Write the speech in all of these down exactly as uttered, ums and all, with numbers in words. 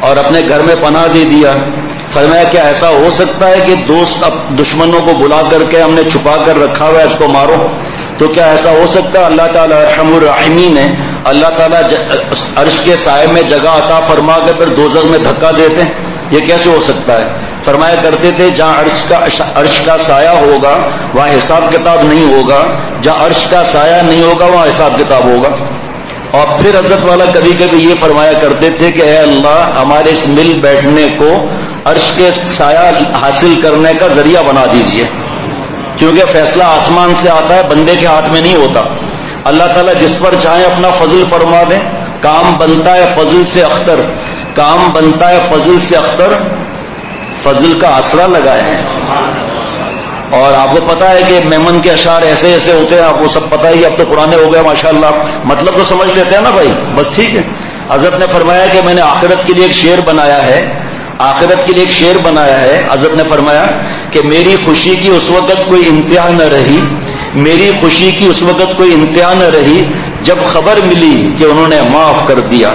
اور اپنے گھر میں پناہ دے دیا. فرمایا کیا ایسا ہو سکتا ہے کہ دوست اب دشمنوں کو بلا کر کے ہم نے چھپا کر رکھا ہوا ہے اس کو مارو؟ تو کیا ایسا ہو سکتا ہے؟ اللہ تعالیٰ ارحم الراحمین ہے. اللہ تعالیٰ عرش کے سائے میں جگہ عطا فرما کے پھر دوزخ میں دھکا دیتے ہیں؟ یہ کیسے ہو سکتا ہے؟ فرمایا کرتے تھے جہاں عرش کا عرش کا سایہ ہوگا وہاں حساب کتاب نہیں ہوگا، جہاں عرش کا سایہ نہیں ہوگا وہاں حساب کتاب ہوگا. اور پھر حضرت والا کبھی کبھی یہ فرمایا کرتے تھے کہ اے اللہ ہمارے اس مل بیٹھنے کو عرش کے سایہ حاصل کرنے کا ذریعہ بنا دیجئے، کیونکہ فیصلہ آسمان سے آتا ہے، بندے کے ہاتھ میں نہیں ہوتا. اللہ تعالیٰ جس پر چاہیں اپنا فضل فرما دیں. کام بنتا ہے فضل سے اختر، کام بنتا ہے فضل سے اختر، فضل کا آسرا لگائے ہیں. اور آپ کو پتا ہے کہ میمن کے اشعار ایسے ایسے ہوتے ہیں، آپ کو سب پتا ہی، اب تو پرانے ہو گئے ماشاءاللہ، مطلب تو سمجھ لیتے ہیں نا بھائی، بس ٹھیک ہے. حضرت نے فرمایا کہ میں نے آخرت کے لیے ایک شعر بنایا ہے، آخرت کے لیے ایک شعر بنایا ہے. حضرت نے فرمایا کہ میری خوشی کی اس وقت کوئی انتہا نہ رہی، میری خوشی کی اس وقت کوئی انتہا نہ رہی جب خبر ملی کہ انہوں نے معاف کر دیا.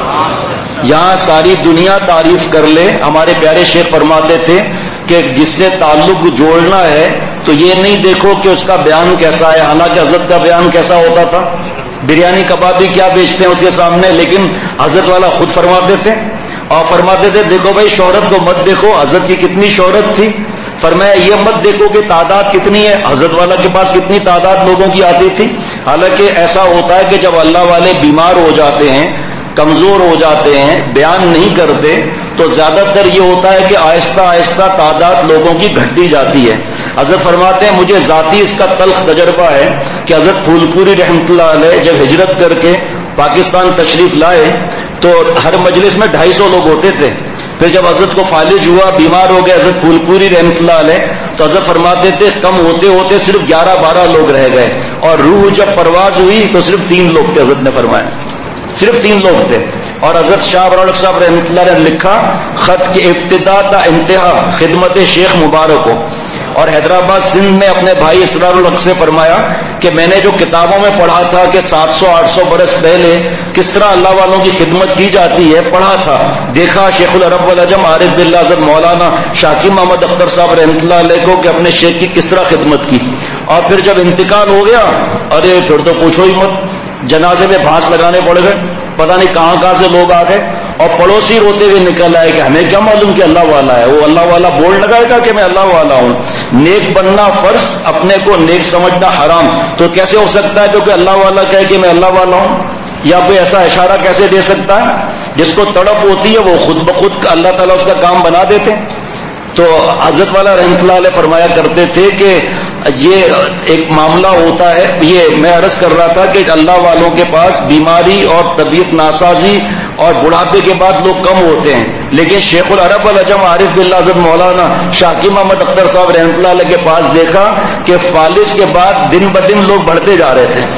یہاں ساری دنیا تعریف کر لے. ہمارے پیارے شیخ فرماتے تھے کہ جس سے تعلق جوڑنا ہے تو یہ نہیں دیکھو کہ اس کا بیان کیسا ہے، حالانکہ حضرت کا بیان کیسا ہوتا تھا. بریانی کبابی کیا بیچتے ہیں اس کے سامنے، لیکن حضرت والا خود فرماتے تھے اور فرماتے تھے دیکھو بھائی شہرت کو مت دیکھو، حضرت کی کتنی شہرت تھی. فرمایا یہ مت دیکھو کہ تعداد کتنی ہے، حضرت والا کے پاس کتنی تعداد لوگوں کی آتی تھی. حالانکہ ایسا ہوتا ہے کہ جب اللہ والے بیمار ہو جاتے ہیں، کمزور ہو جاتے ہیں، بیان نہیں کرتے، تو زیادہ تر یہ ہوتا ہے کہ آہستہ آہستہ تعداد لوگوں کی گھٹتی جاتی ہے. حضرت فرماتے ہیں مجھے ذاتی اس کا تلخ تجربہ ہے کہ حضرت پھول پوری رحمۃ اللہ علیہ جب ہجرت کر کے پاکستان تشریف لائے تو ہر مجلس میں ڈھائی سو لوگ ہوتے تھے. پھر جب حضرت کو فالج ہوا، بیمار ہو گئے حضرت پھول پوری رحمۃ اللہ علیہ، تو حضرت فرماتے تھے کم ہوتے ہوتے صرف گیارہ بارہ لوگ رہ گئے، اور روح جب پرواز ہوئی تو صرف تین لوگ تھے. حضرت نے فرمایا صرف تین لوگ تھے. اور حضرت شاہ برولک صاحب رحمۃ اللہ نے لکھا خط کی ابتدا تا انتہا خدمت شیخ مبارک کو. اور حیدرآباد سندھ میں اپنے بھائی اسرار الحق سے فرمایا کہ میں نے جو کتابوں میں پڑھا تھا کہ سات سو آٹھ سو برس پہلے کس طرح اللہ والوں کی خدمت کی جاتی ہے، پڑھا تھا، دیکھا شیخ العرب والعجم عارف باللہ حضرت مولانا شاکی محمد اختر صاحب رحمۃ اللہ علیہ کو کہ اپنے شیخ کی کس طرح خدمت کی. اور پھر جب انتقال ہو گیا، ارے پھر تو پوچھو ہی مت، جنازے میں بھانس لگانے پڑ گئے، پتہ نہیں کہاں کہاں سے لوگ آ گئے، اور پڑوسی روتے ہوئے نکل آئے کہ ہمیں کیا معلوم کہ اللہ والا ہے. وہ اللہ والا بورڈ لگائے گا کہ میں اللہ والا ہوں. نیک بننا فرض، اپنے کو نیک سمجھنا حرام. تو کیسے ہو سکتا ہے کیونکہ اللہ والا کہے کہ میں اللہ والا ہوں؟ یا کوئی ایسا اشارہ کیسے دے سکتا ہے؟ جس کو تڑپ ہوتی ہے وہ خود بخود اللہ تعالیٰ اس کا کام بنا دیتے. تو حضرت والا رحمۃ اللہ علیہ فرمایا کرتے تھے کہ یہ ایک معاملہ ہوتا ہے. یہ میں عرض کر رہا تھا کہ اللہ والوں کے پاس بیماری اور طبیعت ناسازی اور بڑھاپے کے بعد لوگ کم ہوتے ہیں، لیکن شیخ العرب والعجم عارف باللہ حضرت مولانا شاکی محمد اختر صاحب رحمۃ اللہ علیہ کے پاس دیکھا کہ فالج کے بعد دن بدن لوگ بڑھتے جا رہے تھے.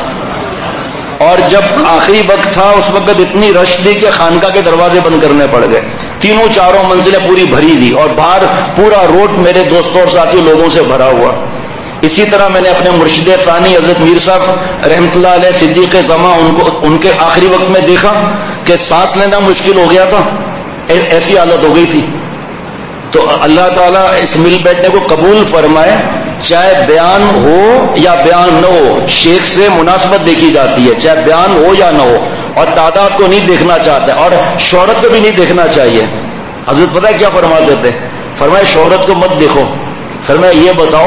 اور جب آخری وقت تھا اس وقت اتنی رش تھی کہ خانقاہ کے دروازے بند کرنے پڑ گئے. تینوں چاروں منزلیں پوری بھری تھی اور باہر پورا روڈ میرے دوستوں اور ساتھیوں لوگوں سے بھرا ہوا. اسی طرح میں نے اپنے مرشد ثانی حضرت میر صاحب رحمۃ اللہ علیہ صدیق زماں ان کو ان کے آخری وقت میں دیکھا کہ سانس لینا مشکل ہو گیا تھا، ایسی حالت ہو گئی تھی. تو اللہ تعالیٰ اس مل بیٹھنے کو قبول فرمائے. چاہے بیان ہو یا بیان نہ ہو، شیخ سے مناسبت دیکھی جاتی ہے، چاہے بیان ہو یا نہ ہو. اور تعداد کو نہیں دیکھنا چاہتا اور شہرت کو بھی نہیں دیکھنا چاہیے. حضرت پتہ ہے کیا فرماتے تھے؟ فرمایا شہرت کو مت دیکھو. فرمایا یہ بتاؤ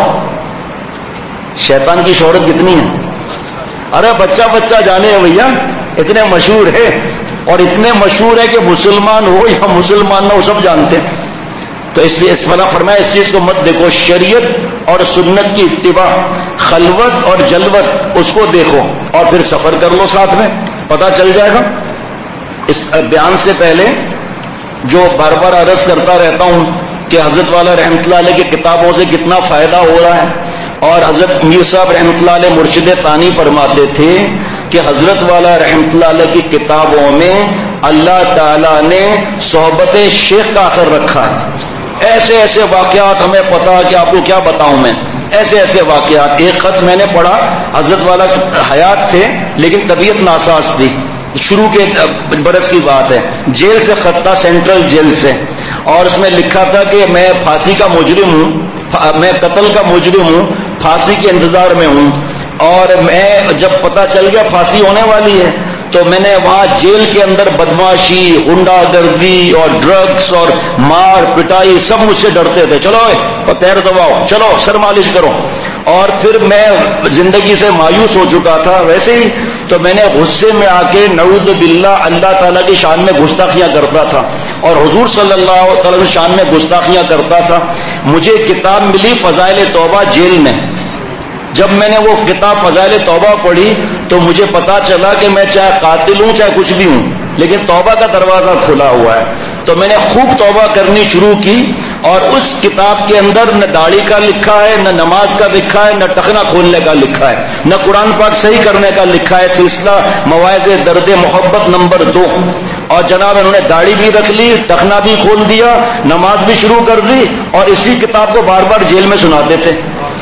شیطان کی شہرت کتنی ہے؟ ارے بچہ بچہ جانے ہے بھیا، اتنے مشہور ہے، اور اتنے مشہور ہے کہ مسلمان ہو یا مسلمان نہ ہو سب جانتے ہیں. تو اس لیے اس والا فرمایا اس چیز کو مت دیکھو. شریعت اور سنت کی اتباع، خلوت اور جلوت اس کو دیکھو اور پھر سفر کر لو ساتھ میں، پتہ چل جائے گا. اس بیان سے پہلے جو بار بار عرض کرتا رہتا ہوں کہ حضرت والا رحمۃ اللہ علیہ کی کتابوں سے کتنا فائدہ ہو رہا ہے. اور حضرت میر صاحب رحمۃ اللہ علیہ مرشد ثانی فرماتے تھے کہ حضرت والا رحمۃ اللہ علیہ کی کتابوں میں اللہ تعالیٰ نے صحبت شیخ کا اثر رکھا ہے. ایسے ایسے واقعات ہمیں پتا کہ آپ کو کیا بتاؤں میں، ایسے ایسے واقعات. ایک خط میں نے پڑھا، حضرت والا حیات تھے لیکن طبیعت ناساز تھی. شروع کے برس کی بات ہے، جیل سے خط تھا، سینٹرل جیل سے، اور اس میں لکھا تھا کہ میں پھانسی کا مجرم ہوں، میں قتل کا مجرم ہوں، پھانسی کے انتظار میں ہوں، اور میں جب پتہ چل گیا پھانسی ہونے والی ہے تو میں نے وہاں جیل کے اندر بدماشی، غنڈہ گردی اور ڈرگس اور مار پٹائی، سب مجھ سے ڈرتے تھے، چلو پیر دباؤ، چلو سر مالش کرو، اور پھر میں زندگی سے مایوس ہو چکا تھا ویسے ہی، تو میں نے غصے میں آ کے نعوذ باللہ اللہ تعالیٰ کی شان میں گستاخیاں کرتا تھا اور حضور صلی اللہ علیہ وسلم کی شان میں گستاخیاں کرتا تھا۔ مجھے کتاب ملی فضائل توبہ جیل میں، جب میں نے وہ کتاب فضائل توبہ پڑھی تو مجھے پتا چلا کہ میں چاہے قاتل ہوں چاہے کچھ بھی ہوں لیکن توبہ کا دروازہ کھلا ہوا ہے، تو میں نے خوب توبہ کرنی شروع کی، اور اس کتاب کے اندر نہ داڑھی کا لکھا ہے، نہ نماز کا لکھا ہے، نہ ٹخنا کھولنے کا لکھا ہے، نہ قرآن پاک صحیح کرنے کا لکھا ہے، سلسلہ مواعظ درد محبت نمبر دو، اور جناب انہوں نے داڑھی بھی رکھ لی، ٹخنا بھی کھول دیا، نماز بھی شروع کر دی، اور اسی کتاب کو بار بار جیل میں سناتے تھے۔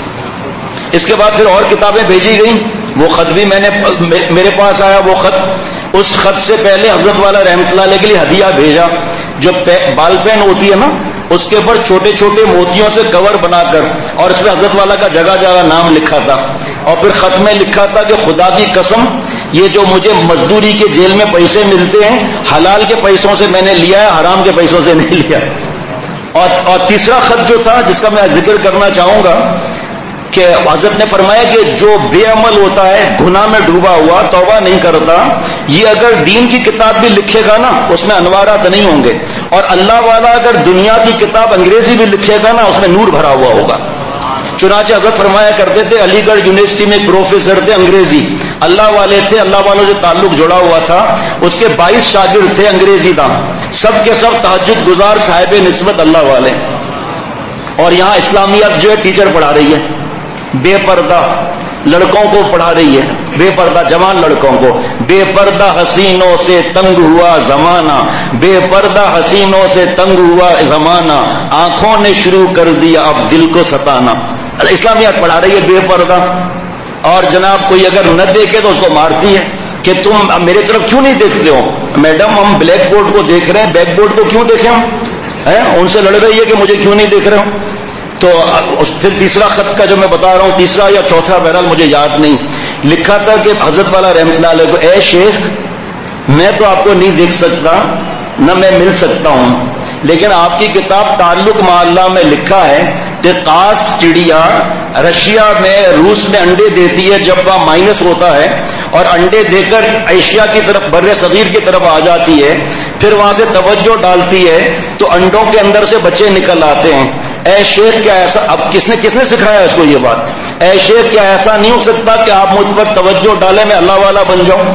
اس کے بعد پھر اور کتابیں بھیجی گئیں، وہ خط بھی میں نے میرے پاس آیا، وہ خط، اس خط سے پہلے حضرت والا رحمۃ اللہ علیہ کے لیے ہدیہ بھیجا، جو بال پین ہوتی ہے نا اس کے اوپر چھوٹے چھوٹے موتیوں سے کور بنا کر، اور اس پہ حضرت والا کا جگہ جگہ نام لکھا تھا، اور پھر خط میں لکھا تھا کہ خدا کی قسم یہ جو مجھے مزدوری کے جیل میں پیسے ملتے ہیں حلال کے پیسوں سے میں نے لیا ہے، حرام کے پیسوں سے نہیں لیا۔ اور, اور تیسرا خط جو تھا جس کا میں ذکر کرنا چاہوں گا کہ حضرت نے فرمایا کہ جو بے عمل ہوتا ہے، گناہ میں ڈوبا ہوا، توبہ نہیں کرتا، یہ اگر دین کی کتاب بھی لکھے گا نا اس میں انوارات نہیں ہوں گے، اور اللہ والا اگر دنیا کی کتاب انگریزی بھی لکھے گا نا اس میں نور بھرا ہوا ہوگا۔ چنانچہ حضرت فرمایا کرتے تھے، علی گڑھ یونیورسٹی میں ایک پروفیسر تھے انگریزی، اللہ والے تھے، اللہ والوں سے تعلق جڑا ہوا تھا، اس کے بائیس شاگرد تھے انگریزی داں، سب کے سب تہجد گزار صاحب نسبت اللہ والے، اور یہاں اسلامیات جو ہے ٹیچر پڑھا رہی ہے، بے پردہ لڑکوں کو پڑھا رہی ہے، بے پردہ جوان لڑکوں کو، بے پردہ حسینوں سے تنگ ہوا زمانہ، بے پردہ حسینوں سے تنگ ہوا زمانہ، آنکھوں نے شروع کر دیا اب دل کو ستانا، اسلامیات پڑھا رہی ہے بے پردہ، اور جناب کوئی اگر نہ دیکھے تو اس کو مارتی ہے کہ تم میرے طرف کیوں نہیں دیکھتے ہو، میڈم ہم بلیک بورڈ کو دیکھ رہے ہیں، بیک بورڈ کو کیوں دیکھیں ہم، ان سے لڑ رہی ہے کہ مجھے کیوں نہیں دیکھ رہے ہو۔ تو پھر تیسرا خط کا جو میں بتا رہا ہوں، تیسرا یا چوتھا بہرحال مجھے یاد نہیں، لکھا تھا کہ حضرت والا رحمۃ اللہ علیہ کو، اے شیخ میں تو آپ کو نہیں دیکھ سکتا نہ میں مل سکتا ہوں، لیکن آپ کی کتاب تعلق مع اللہ میں لکھا ہے کہ قاز چڑیا رشیا میں روس میں انڈے دیتی ہے جب وہاں مائنس ہوتا ہے، اور انڈے دے کر ایشیا کی طرف بر صغیر کی طرف آ جاتی ہے، پھر وہاں سے توجہ ڈالتی ہے تو انڈوں کے اندر سے بچے نکل آتے ہیں۔ اے شیخ کیا ایسا، اب کس نے کس نے سکھایا اس کو یہ بات، اے شیخ کیا ایسا نہیں ہو سکتا کہ آپ مجھ پر توجہ ڈالیں میں اللہ والا بن جاؤں؟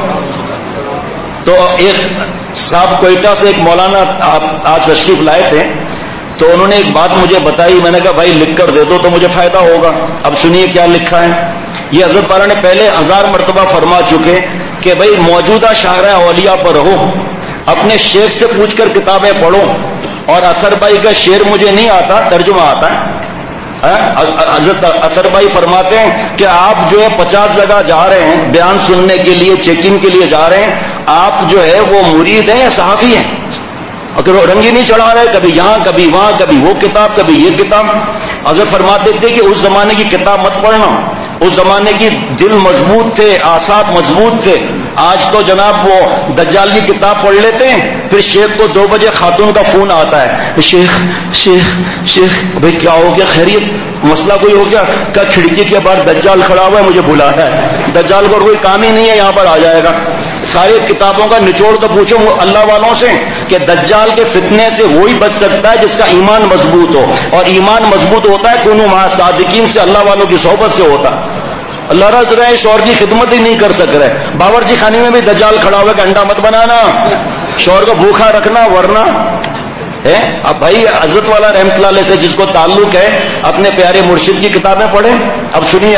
تو ایک صاحب کوئٹہ سے ایک مولانا آج تشریف لائے تھے، تو انہوں نے ایک بات مجھے بتائی، میں نے کہا بھائی لکھ کر دے دو تو مجھے فائدہ ہوگا۔ اب سنیے کیا لکھا ہے، یہ حضرت والا نے پہلے ہزار مرتبہ فرما چکے کہ بھائی موجودہ شاہراہ اولیاء پر رہو، اپنے شیخ سے پوچھ کر کتابیں پڑھو، اور اثر بھائی کا شعر مجھے نہیں آتا، ترجمہ آتا ہے، حضرت اثر بھائی فرماتے ہیں کہ آپ جو ہے پچاس جگہ جا رہے ہیں بیان سننے کے لیے، چیکنگ کے لیے جا رہے ہیں، آپ جو ہے وہ مرید ہیں یا صحافی ہیں، اگر وہ رنگی نہیں چڑھا رہے، کبھی یہاں کبھی وہاں، کبھی وہ کتاب کبھی یہ کتاب۔ حضرت فرماتے تھے کہ اس زمانے کی کتاب مت پڑھنا، اس زمانے کی دل مضبوط تھے، اعصاب مضبوط تھے، آج تو جناب وہ دجال کی کتاب پڑھ لیتے ہیں، پھر شیخ کو دو بجے خاتون کا فون آتا ہے، شیخ شیخ شیخ بھائی کیا ہو گیا، خیریت، مسئلہ کوئی ہو گیا؟ کیا کھڑکی کے باہر دجال کھڑا ہوا ہے، مجھے بلا ہے، دجال کو کوئی کام ہی نہیں ہے، یہاں پر آ جائے گا۔ ساری کتابوں کا نچوڑ تو پوچھو اللہ والوں سے کہ دجال کے فتنے سے وہی بچ سکتا ہے جس کا ایمان مضبوط ہو، اور ایمان مضبوط ہوتا ہے کونوا مع صادقین سے، اللہ والوں کی صحبت سے ہوتا ہے۔ اللہ رض رہے شوہر کی خدمت ہی نہیں کر سک رہے، باورچی خانے میں بھی دجال کھڑا ہوا کہ انڈا مت بنانا، شوہر کو بھوکھا رکھنا، ورنہ ہے۔ اب بھائی حضرت والا رحمۃ اللہ علیہ سے جس کو تعلق ہے اپنے پیارے مرشد کی کتابیں پڑھیں۔ اب سنیے،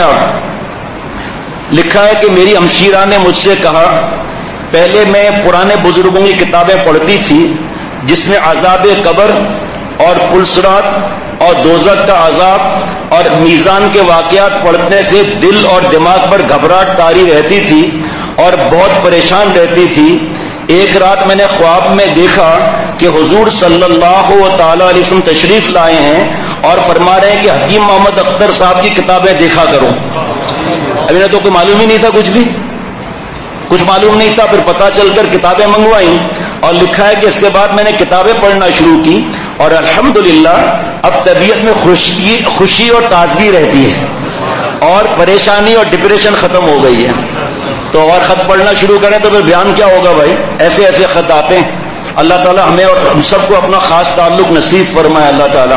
آپ لکھا ہے کہ میری ہمشیرہ نے مجھ سے کہا، پہلے میں پرانے بزرگوں کی کتابیں پڑھتی تھی جس میں عذاب قبر اور پلسرات اور دوزخ کا عذاب اور میزان کے واقعات پڑھنے سے دل اور دماغ پر گھبراہٹ طاری رہتی تھی، اور بہت پریشان رہتی تھی. ایک رات میں نے خواب میں دیکھا کہ حضور صلی اللہ تعالی علیہ وسلم تشریف لائے ہیں اور فرما رہے ہیں کہ حکیم محمد اختر صاحب کی کتابیں دیکھا کرو. ابھی نے تو کوئی معلوم ہی نہیں تھا, کچھ بھی کچھ معلوم نہیں تھا. پھر پتہ چل کر کتابیں منگوائیں اور لکھا ہے کہ اس کے بعد میں نے کتابیں پڑھنا شروع کی اور الحمدللہ اب طبیعت میں خوشی خوشی اور تازگی رہتی ہے اور پریشانی اور ڈپریشن ختم ہو گئی ہے. تو اور خط پڑھنا شروع کریں تو پھر بیان کیا ہوگا بھائی, ایسے ایسے خط آتے ہیں. اللہ تعالیٰ ہمیں اور ہم سب کو اپنا خاص تعلق نصیب فرمائے اللہ تعالیٰ.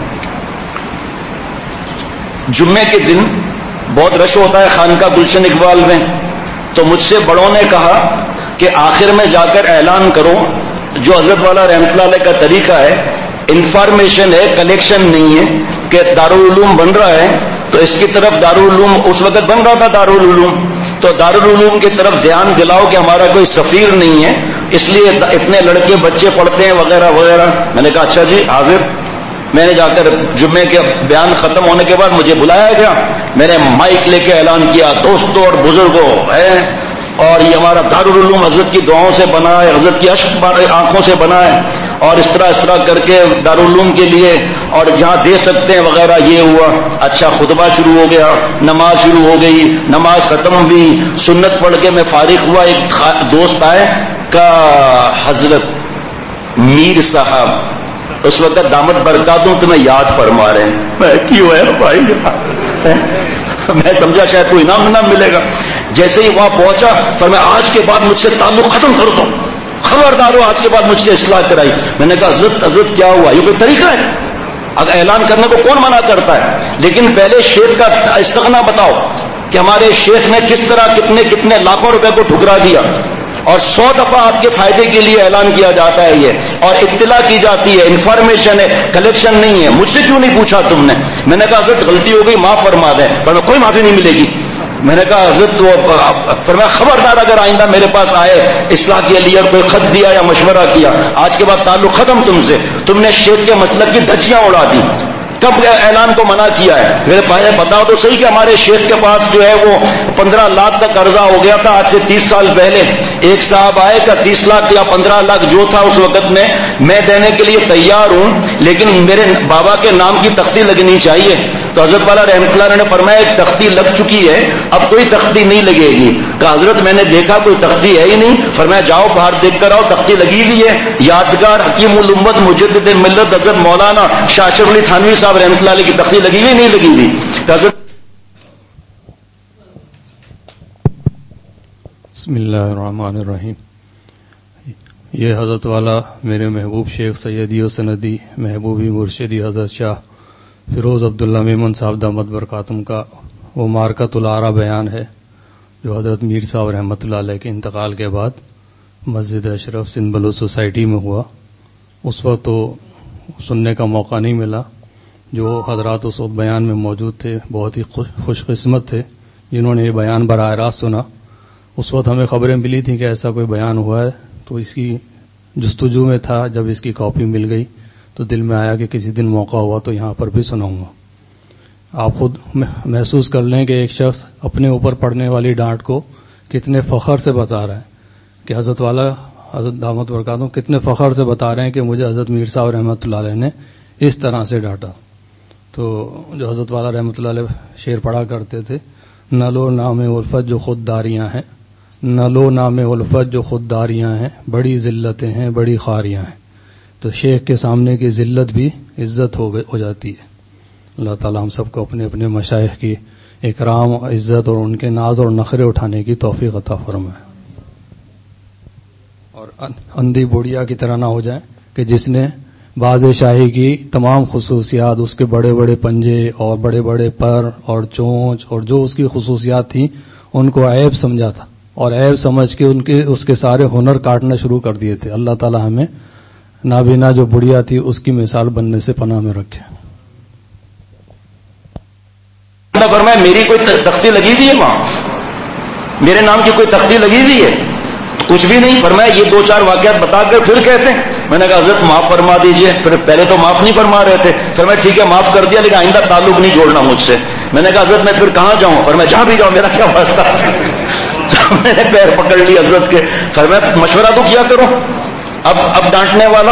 جمعے کے دن بہت رش ہوتا ہے خانقاہ گلشن اقبال میں, تو مجھ سے بڑوں نے کہا کہ آخر میں جا کر اعلان کرو, جو حضرت والا رحمۃ اللہ علیہ کا طریقہ ہے, انفارمیشن ہے, کلیکشن نہیں ہے, کہ دارالعلوم بن رہا ہے تو اس کی طرف دارالعلوم اس وقت بن رہا تھا دارالعلوم, تو دارالعلوم کی طرف دھیان دلاؤ کہ ہمارا کوئی سفیر نہیں ہے, اس لیے اتنے لڑکے بچے پڑھتے ہیں وغیرہ وغیرہ. میں نے کہا اچھا جی حاضر. میں نے جا کر جمعے کے بیان ختم ہونے کے بعد مجھے بلایا گیا, میں نے مائک لے کے اعلان کیا, دوستوں اور بزرگوں ہے اور یہ ہمارا دارالعلوم حضرت کی دعاؤں سے بنا ہے, حضرت کی اشک آنکھوں سے بنا ہے, اور اس طرح اس طرح کر کے دارالعلوم کے لیے اور جہاں دے سکتے ہیں وغیرہ. یہ ہوا. اچھا خطبہ شروع ہو گیا, نماز شروع ہو گئی, نماز ختم ہوئی, سنت پڑھ کے میں فارغ ہوا. ایک دوست آئے کا حضرت میر صاحب اس وقت دامت برکاتوں تمہیں یاد فرما رہے ہیں. میں کیوں ہے بھائی, میں سمجھا شاید کوئی انعام انعام ملے گا. جیسے ہی وہاں پہنچا فرمایا آج کے بعد مجھ سے تعلق ختم کر دو, خبردار ہو آج کے بعد مجھ سے اصلاح کرائی. میں نے کہا حضرت حضرت کیا ہوا, یہ کوئی طریقہ ہے؟ اگر اعلان کرنے کو کون منع کرتا ہے, لیکن پہلے شیخ کا استغنا بتاؤ کہ ہمارے شیخ نے کس طرح کتنے کتنے لاکھوں روپے کو ٹھکرا دیا, اور سو دفعہ آپ کے فائدے کے لیے اعلان کیا جاتا ہے یہ, اور اطلاع کی جاتی ہے, انفارمیشن ہے, کلیکشن نہیں ہے. مجھ سے کیوں نہیں پوچھا تم نے؟ میں نے کہا حضرت غلطی ہو گئی, معاف فرما دیں. پر کوئی معافی نہیں ملے گی. میں نے کہا حضرت وہ فرمایا خبردار اگر آئندہ میرے پاس آئے اصلاح کے لیے اور کوئی خط دیا یا مشورہ کیا, آج کے بعد تعلق ختم تم سے. تم نے شیخ کے مسلک کی دھجیاں اڑا دی. کب اعلان کو منع کیا ہے؟ میرے پاس بتاؤ تو صحیح کہ ہمارے شیخ کے پاس جو ہے وہ پندرہ لاکھ کا قرضہ ہو گیا تھا آج سے تیس سال پہلے. ایک صاحب آئے کا تیس لاکھ یا پندرہ لاکھ جو تھا اس وقت میں میں دینے کے لیے تیار ہوں, لیکن میرے بابا کے نام کی تختی لگنی چاہیے. تو حضرت والا رحمۃ اللہ نے فرمایا ایک تختی لگ چکی ہے, اب کوئی تختی نہیں لگے گی. کہا حضرت میں نے دیکھا کوئی تختی ہے ہی نہیں. فرمایا جاؤ باہر دیکھ کر آؤ, تختی لگی ہوئی ہے. یادگار حکیم الامت مجدد ملت حضرت مولانا شاہ اشرف علی تھانوی صاحب رحمۃ اللہ علیہ کی تختی لگی ہوئی نہیں لگی ہوئی. حضرت بسم اللہ الرحمن الرحیم. یہ حضرت والا میرے محبوب شیخ سیدی و سندی محبوبی مرشدی حضرت شاہ فیروز عبداللہ میمن صاحب دامت برکاتم کا وہ مارکۃ العرا بیان ہے جو حضرت میر صاحب رحمۃ اللہ علیہ کے انتقال کے بعد مسجد اشرف سندھ بلوچ سوسائٹی میں ہوا. اس وقت تو سننے کا موقع نہیں ملا. جو حضرات اس وقت بیان میں موجود تھے بہت ہی خوش قسمت تھے جنہوں نے یہ بیان براہ راست سنا. اس وقت ہمیں خبریں ملی تھیں کہ ایسا کوئی بیان ہوا ہے, تو اس کی جستجو میں تھا. جب اس کی کاپی مل گئی تو دل میں آیا کہ کسی دن موقع ہوا تو یہاں پر بھی سناؤں گا. آپ خود محسوس کر لیں کہ ایک شخص اپنے اوپر پڑنے والی ڈانٹ کو کتنے فخر سے بتا رہا ہے کہ حضرت والا حضرت دامت برکاتہم کتنے فخر سے بتا رہے ہیں کہ مجھے حضرت میر صاحب رحمۃ اللہ علیہ نے اس طرح سے ڈانٹا. تو جو حضرت والا رحمۃ اللہ علیہ شعر پڑھا کرتے تھے, نہ لو نام الفت جو خود داریاں ہیں, نہ لو نام الفت جو خود داریاں ہیں, بڑی ذلتیں ہیں بڑی خاریاں ہیں. تو شیخ کے سامنے کی ذلت بھی عزت ہو ہو جاتی ہے. اللہ تعالی ہم سب کو اپنے اپنے مشائخ کی اکرام عزت اور ان کے ناز اور نخرے اٹھانے کی توفیق عطا فرمائے, اور اندھی بڑھیا کی طرح نہ ہو جائیں کہ جس نے باز شاہی کی تمام خصوصیات, اس کے بڑے بڑے پنجے اور بڑے بڑے پر اور چونچ اور جو اس کی خصوصیات تھیں ان کو عیب سمجھا تھا, اور عیب سمجھ کے ان کے اس کے سارے ہنر کاٹنا شروع کر دیے تھے. اللہ تعالی ہمیں نابینا جو بڑھیا تھی اس کی مثال بننے سے پناہ میں رکھے. فرمایا میری کوئی تختی لگی ہوئی ہے وہاں, میرے نام کی کوئی تختی لگی ہوئی ہے؟ کچھ بھی نہیں. فرمایا یہ دو چار واقعات بتا کر پھر کہتے ہیں. میں نے کہا حضرت معاف فرما دیجئے. پھر پہلے تو معاف نہیں فرما رہے تھے. فرمایا ٹھیک ہے معاف کر دیا لیکن آئندہ تعلق نہیں جوڑنا مجھ سے. میں نے کہا حضرت میں پھر کہاں جاؤں؟ فرمایا جہاں بھی جاؤ, میرا کیا واسطہ. میں نے پیر پکڑ لی حضرت کے. فرمایا مشورہ تو کیا کرو. اب اب ڈانٹنے والا.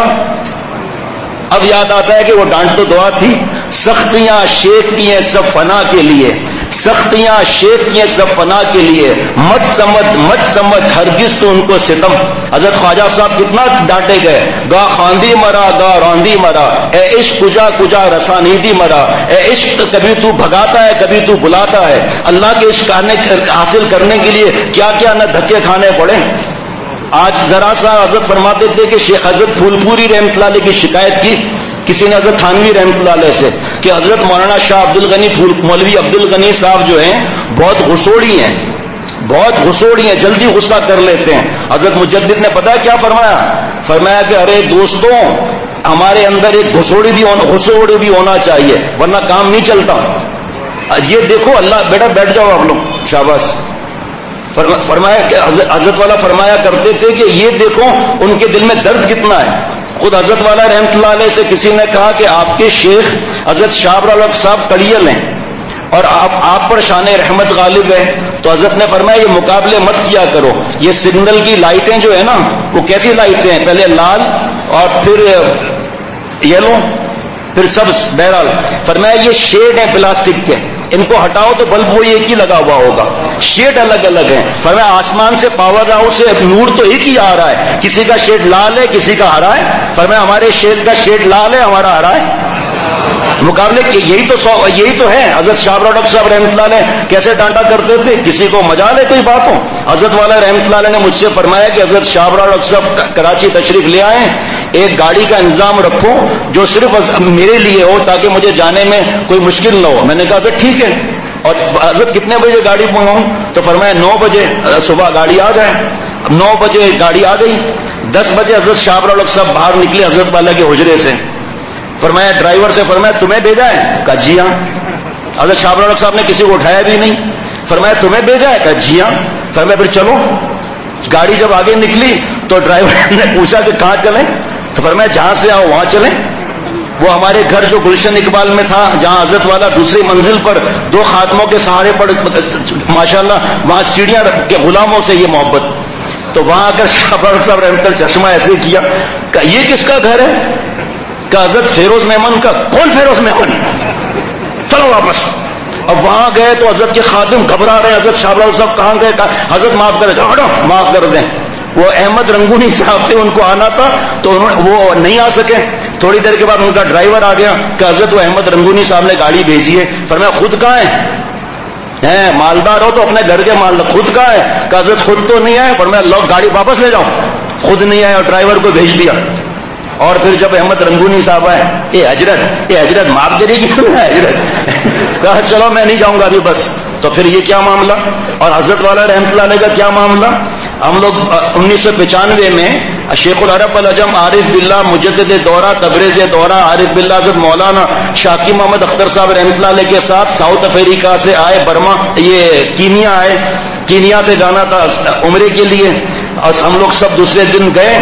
اب یاد آتا ہے کہ وہ ڈانٹ تو دعا تھی. سختیاں شیخ کی ہیں سب فنا کے لیے, سختیاں شیخ کی ہیں سب فنا کے لیے, مت سمجھ مت سمجھ ہرگز تو ان کو ستم. حضرت خواجہ صاحب کتنا ڈانٹے گئے, گا خواندی مرا گا راندی مرا, اے عشق کجا کجا رسانیدی مرا, اے عشق کبھی تو بھگاتا ہے کبھی تو بلاتا ہے. اللہ کے عشق حاصل کرنے کے لیے کیا کیا نہ دھکے کھانے پڑے. آج ذرا سا حضرت فرماتے تھے کہ شیخ حضرت پھول پوری رحمۃ اللہ علیہ کی شکایت کی کسی نے حضرت تھانوی رحمۃ اللہ علیہ سے کہ حضرت مولانا شاہ عبد الغنی مولوی عبد الغنی صاحب جو ہیں بہت غسوڑی ہیں, بہت غسوڑی ہیں, جلدی غصہ کر لیتے ہیں. حضرت مجدد نے پتا کیا فرمایا؟ فرمایا کہ ارے دوستوں, ہمارے اندر ایک غسوڑی بھی غسوڑی بھی ہونا چاہیے ورنہ کام نہیں چلتا. یہ دیکھو اللہ, بیٹا بیٹھ جاؤ آپ لوگ, شاباش. فرمایا کہ حضرت والا فرمایا کرتے تھے کہ یہ دیکھو ان کے دل میں درد کتنا ہے. خود حضرت والا رحمۃ اللہ علیہ سے کسی نے کہا کہ آپ کے شیخ حضرت شاہ الحق صاحب کڑیل ہیں اور آپ آپ پر شان رحمت غالب ہے. تو حضرت نے فرمایا یہ مقابلے مت کیا کرو. یہ سگنل کی لائٹیں جو ہے نا وہ کیسی لائٹیں ہیں, پہلے لال اور پھر یلو پھر سبز. بہرحال فرمایا یہ شیڈ ہیں پلاسٹک کے, ان کو ہٹاؤ تو بلب وہ ایک ہی لگا ہوا ہوگا, شیڈ الگ الگ ہیں. فرمایا آسمان سے پاور ہاؤس سے نور تو ایک ہی آ رہا ہے, کسی کا شیڈ لال ہے کسی کا ہرا ہے. فرمایا ہمارے شیڈ کا شیڈ لال ہے ہمارا ہرا ہے. مقابلے یہی تو یہی تو ہے. حضرت شاہ الحق صاحب رحمۃ اللہ علیہ کیسے ڈانٹا کرتے تھے, کسی کو مجال ہے کوئی بات ہو. حضرت والا رحمۃ اللہ علیہ نے مجھ سے فرمایا کہ حضرت شاہ الحق صاحب کراچی تشریف لے آئے, ایک گاڑی کا انتظام رکھو جو صرف میرے لیے ہو تاکہ مجھے جانے میں کوئی مشکل نہ ہو. میں نے کہا کہ ٹھیک ہے. اور حضرت کتنے بجے گاڑی پہنچاؤں؟ تو فرمایا نو بجے صبح گاڑی آ جائے. نو بجے گاڑی آ گئی. دس بجے حضرت شاہ الحق صاحب باہر نکلے حضرت والا کے حجرے سے. فرمایا ڈرائیور سے فرمایا تمہیں بھیجا ہے؟ کہا جی ہاں. حضرت شاہ الحق صاحب نے کسی کو اٹھایا بھی نہیں. فرمایا تمہیں بھیجا ہے؟ کہا جی ہاں. فرمایا پھر چلو. گاڑی جب آگے نکلی تو ڈرائیور نے پوچھا کہ کہاں چلیں؟ تو فرمایا جہاں سے آؤ وہاں چلیں. وہ ہمارے گھر جو گلشن اقبال میں تھا جہاں حضرت والا دوسری منزل پر دو خاتموں کے سہارے پر ماشاءاللہ وہاں سیڑھیاں رکھ کے غلاموں سے یہ محبت. تو وہاں آ کر شاہ الحق صاحب رحمۃ اللہ چشمہ ایسے کیا کہ یہ کس کا گھر ہے؟ کہ حضرت فیروز مہمن کا. کون فیروز مہمن؟ چلو واپس. اب وہاں گئے تو حضرت کے خادم گھبرا رہے ہیں. حضرت شاہ الحق صاحب کہاں گئے؟ کہا حضرت معاف کر دیں. ہٹو معاف کر دیں. وہ احمد رنگونی صاحب تھے, ان کو آنا تھا تو وہ نہیں آ سکے. تھوڑی دیر کے بعد ان کا ڈرائیور آ گیا کہ حضرت وہ احمد رنگونی صاحب نے گاڑی بھیجی ہے. فرمایا خود کہاں ہے؟ مالدار ہو تو اپنے گھر کے مالدار. خود کہاں ہے؟ کہ حضرت خود تو نہیں آئے. فرمایا لو گاڑی واپس لے جاؤ. خود نہیں آئے اور ڈرائیور کو بھیج دیا. اور پھر جب احمد رنگونی صاحب آئے, اے حضرت اے حضرت معاف کرے گی حضرت. کہا چلو میں نہیں جاؤں گا ابھی بس. تو پھر یہ کیا معاملہ. اور حضرت والا رحمۃ اللہ علیہ کا کیا معاملہ. ہم لوگ انیس سو پچانوے میں شیخ العرب العجم عارف باللہ مجدد دورہ تبریز دورہ عارف باللہ حضرت مولانا شاکی محمد اختر صاحب رحمۃ اللہ علیہ کے ساتھ ساؤتھ افریقہ سے آئے, برما یہ کینیا آئے. کینیا سے جانا تھا عمرے کے لیے اور ہم لوگ سب دوسرے دن گئے.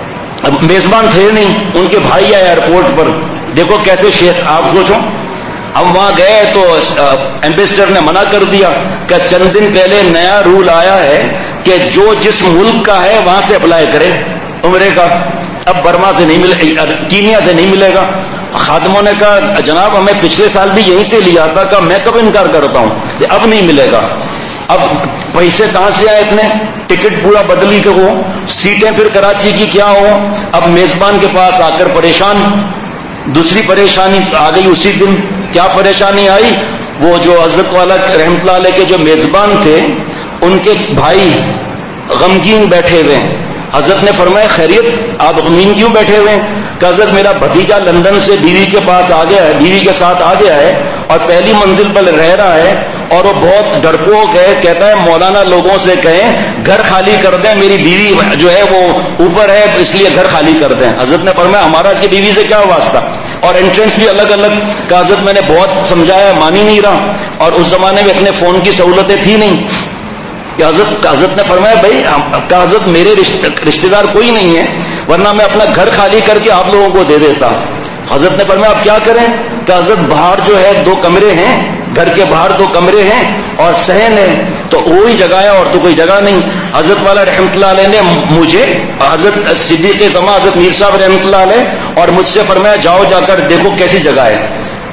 میزبان تھے نہیں, ان کے بھائی آئے ایئرپورٹ پر. دیکھو کیسے شیخ, آپ سوچو. ہم وہاں گئے تو ایمبیسڈر نے منع کر دیا کہ چند دن پہلے نیا رول آیا ہے کہ جو جس ملک کا ہے وہاں سے اپلائی کرے عمرے کا. اب برما سے نہیں ملے, کینیا سے نہیں ملے گا. خادموں نے کہا جناب ہمیں پچھلے سال بھی یہیں سے لیا تھا. کہ میں کب انکار کرتا ہوں, اب نہیں ملے گا. اب پیسے کہاں سے آئے اتنے, ٹکٹ پورا بدلی کے ہو, سیٹیں پھر کراچی کی کیا ہو. اب میزبان کے پاس آ کر پریشان. دوسری پریشانی آ گئی اسی دن. کیا پریشانی آئی؟ وہ جو حضرت والا رحمۃ اللہ علیہ کے جو میزبان تھے ان کے بھائی غمگین بیٹھے ہوئے ہیں. حضرت نے فرمایا خیریت آپ غمگین کیوں بیٹھے ہوئے ہیں؟ کہ حضرت میرا بھتیجا لندن سے بیوی کے پاس آ گیا ہے, بیوی کے ساتھ آ گیا ہے اور پہلی منزل پر رہ رہا ہے اور وہ بہت ڈرپوک ہے. کہتا ہے مولانا لوگوں سے کہیں گھر خالی کر دیں, میری بیوی جو ہے وہ اوپر ہے اس لیے گھر خالی کر دیں. حضرت نے فرمایا ہمارا اس کی بیوی سے کیا واسطہ. اور انٹرنس بھی الگ الگ. کہ حضرت میں نے بہت سمجھایا مان ہی نہیں رہا. اور اس زمانے میں اپنے فون کی سہولتیں تھی نہیں. کہ حضرت حضرت نے فرمایا بھائی کہ حضرت میرے رشتہ دار کوئی نہیں ہے ورنہ میں اپنا گھر خالی کر کے آپ لوگوں کو دے دیتا. حضرت نے فرمایا آپ کیا کریں؟ کہ حضرت باہر جو ہے دو کمرے ہیں گھر کے باہر دو کمرے ہیں اور صحن ہے، تو وہی جگہ ہے اور تو کوئی جگہ نہیں. حضرت والا رحمۃ اللہ علیہ نے مجھے، حضرت صدیق زمان حضرت میر صاحب رحمۃ اللہ علیہ، اور مجھ سے فرمایا جاؤ جا کر دیکھو کیسی جگہ ہے.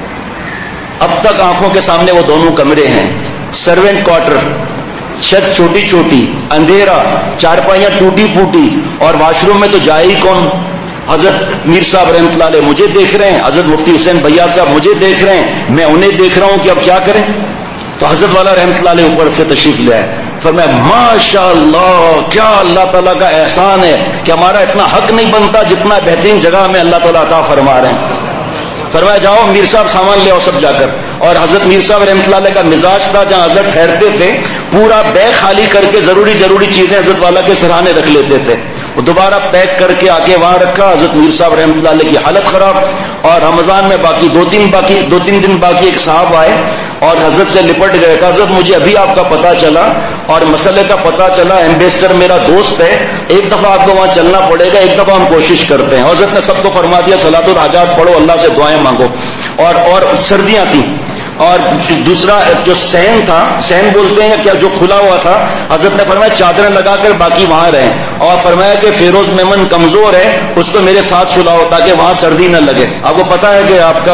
اب تک آنکھوں کے سامنے وہ دونوں کمرے ہیں، سروینٹ کوارٹر، چھت چھوٹی چھوٹی، اندھیرا، چارپائیاں ٹوٹی پھوٹی، اور واش روم میں تو جائے ہی کون. حضرت میر صاحب رحمۃ اللہ علیہ مجھے دیکھ رہے ہیں، حضرت مفتی حسین بھیا صاحب مجھے دیکھ رہے ہیں، میں انہیں دیکھ رہا ہوں کہ اب کیا کریں. تو حضرت والا رحمۃ اللہ علیہ اوپر سے تشریف لے آئے. فرمایا ماشاء اللہ، کیا اللہ تعالیٰ کا احسان ہے کہ ہمارا اتنا حق نہیں بنتا جتنا بہترین جگہ ہمیں اللہ تعالیٰ عطا فرما رہے ہیں. فرمایا جاؤ میر صاحب سامان لے آؤ سب جا کر. اور حضرت میر صاحب رحمۃ اللہ علیہ کا مزاج تھا جہاں حضرت ٹھہرتے تھے پورا بیگ خالی کر کے ضروری ضروری چیزیں حضرت والا کے سرہانے رکھ لیتے تھے. وہ دوبارہ پیک کر کے آ کے وہاں رکھا. حضرت میر صاحب رحمۃ اللہ علیہ کی حالت خراب، اور رمضان میں باقی دو تین باقی دو تین دن باقی ایک صاحب آئے اور حضرت سے لپٹ گئے کہ حضرت مجھے ابھی آپ کا پتہ چلا اور مسئلے کا پتہ چلا، ایمبیسڈر میرا دوست ہے، ایک دفعہ آپ کو وہاں چلنا پڑے گا، ایک دفعہ ہم کوشش کرتے ہیں. حضرت نے سب کو فرما دیا صلاۃ الحاجات پڑھو، اللہ سے دعائیں مانگو. اور اور سردیاں تھیں، اور دوسرا جو سین تھا، سین بولتے ہیں کیا، جو کھلا ہوا تھا، حضرت نے فرمایا چادریں لگا کر باقی وہاں رہیں، اور فرمایا کہ فیروز میمن کمزور ہے اس کو میرے ساتھ سلاؤ تاکہ وہاں سردی نہ لگے. آپ کو پتا ہے کہ آپ کا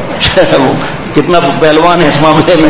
کتنا پہلوان ہے اس معاملے میں.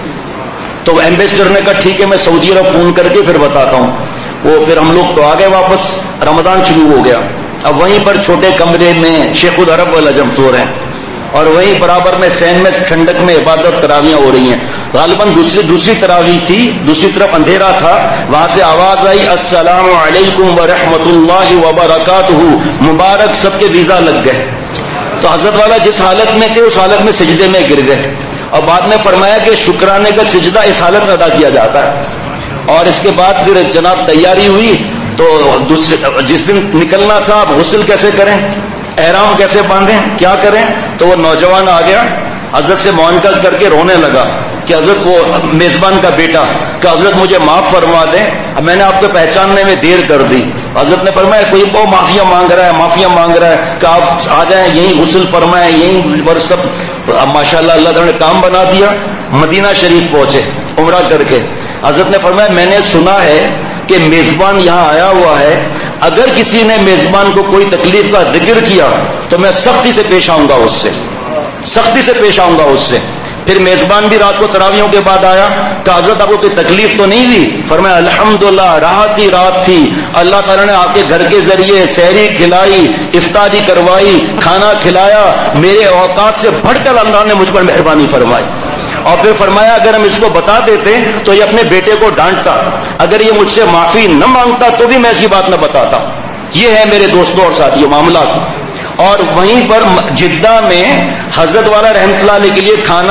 تو ایمبیسڈر نے کہا ٹھیک ہے میں سعودی عرب فون کر کے پھر بتاتا ہوں. وہ پھر ہم لوگ تو آ گئے واپس، رمضان شروع ہو گیا. اب وہیں پر چھوٹے کمرے میں شیخ العرب والعجم سو رہے ہیں، اور وہیں برابر میں سین میں ٹھنڈک میں عبادت تراویاں ہو رہی ہیں. غالباً دوسری دوسری تراویح تھی، دوسری طرف اندھیرا تھا. وہاں سے آواز آئی السلام علیکم ورحمۃ اللہ وبرکاتہ، مبارک. سب کے ویزا لگ گئے. تو حضرت والا جس حالت میں تھے اس حالت میں سجدے میں گر گئے، اور بعد میں فرمایا کہ شکرانے کا سجدہ اس حالت میں ادا کیا جاتا ہے. اور اس کے بعد پھر جناب تیاری ہوئی، تو دوسرے جس دن نکلنا تھا اب غسل کیسے کریں، احرام کیسے باندھیں، کیا کریں. تو وہ نوجوان آ گیا، حضرت سے معانقہ کر کے رونے لگا کہ حضرت، وہ میزبان کا بیٹا، کہ حضرت مجھے معاف فرما دیں، میں نے آپ کو پہچاننے میں دیر کر دی. حضرت نے فرمایا کوئی وہ معافیا مانگ رہا ہے معافیا مانگ رہا ہے کہ آپ آ جائیں یہیں غسل فرمائیں یہیں. اور سب ماشاء اللہ اللہ تعالیٰ نے کام بنا دیا. مدینہ شریف پہنچے عمرہ کر کے. حضرت نے فرمایا میں نے سنا ہے کہ میزبان یہاں آیا ہوا ہے، اگر کسی نے میزبان کو کوئی تکلیف کا ذکر کیا تو میں سختی سے پیش آؤں گا اس سے، سختی سے پیش آؤں گا اس سے. پھر میزبان بھی رات کو تراویحوں کے بعد آیا کہ حضرت آپ کو کوئی تکلیف تو نہیں ہوئی؟ فرمایا الحمدللہ راحت کی رات تھی، اللہ تعالیٰ نے آپ کے گھر کے ذریعے سحری کھلائی، افطاری کروائی، کھانا کھلایا، میرے اوقات سے بڑھ کر اللہ نے مجھ پر مہربانی فرمائی. اور پھر فرمایا اگر ہم اس کو بتا دیتے تو یہ اپنے بیٹے کو ڈانٹتا، اگر یہ مجھ سے معافی نہ مانگتا تو بھی میں اس کی بات نہ بتاتا. یہ ہے میرے دوستوں اور ساتھیوں معاملات. اور وہیں پر جدہ میں حضرت والا رحمۃ اللہ علیہ کے لیے کھانا،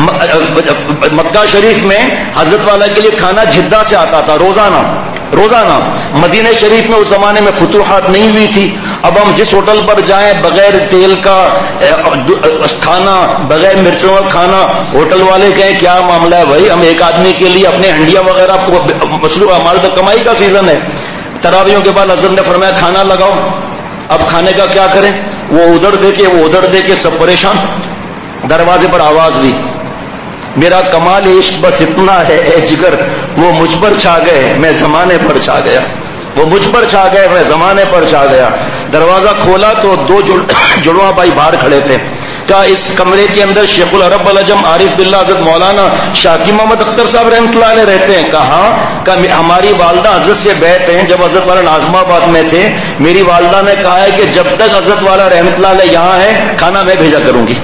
مکہ شریف میں حضرت والا کے لیے کھانا جدہ سے آتا تھا روزانہ روزانہ. مدینہ شریف میں اس زمانے میں فتوحات نہیں ہوئی تھی. اب ہم جس ہوٹل پر جائیں بغیر تیل کا کھانا، بغیر مرچوں کا کھانا، ہوٹل والے کہیں کیا معاملہ ہے بھائی، ہم ایک آدمی کے لیے اپنے ہنڈیا وغیرہ مصروف، ہمارے تو کمائی کا سیزن ہے. تراویحوں کے بعد حضرت نے فرمایا کھانا لگاؤ. اب کھانے کا کیا کریں، وہ ادھر دیکھے وہ ادھر دیکھے، سب پریشان. دروازے پر آواز بھی، میرا کمال عشق بس اتنا ہے اے جگر، وہ مجھ پر چھا گئے میں زمانے پر چھا گیا، وہ مجھ پر چھا گئے میں زمانے پر چھا گیا. دروازہ کھولا تو دو جڑواں بھائی باہر کھڑے تھے. کہا اس کمرے کے اندر شیخ العرب والعجم عارف باللہ حضرت مولانا شاکی محمد اختر صاحب رحمۃ اللہ علیہ رہتے ہیں؟ کہا کہ ہماری والدہ حضرت سے بیعت ہیں. جب حضرت والا ناظم آباد میں تھے میری والدہ نے کہا ہے کہ جب تک حضرت والا رحمۃ اللہ علیہ یہاں ہے کھانا میں بھیجا کروں گی.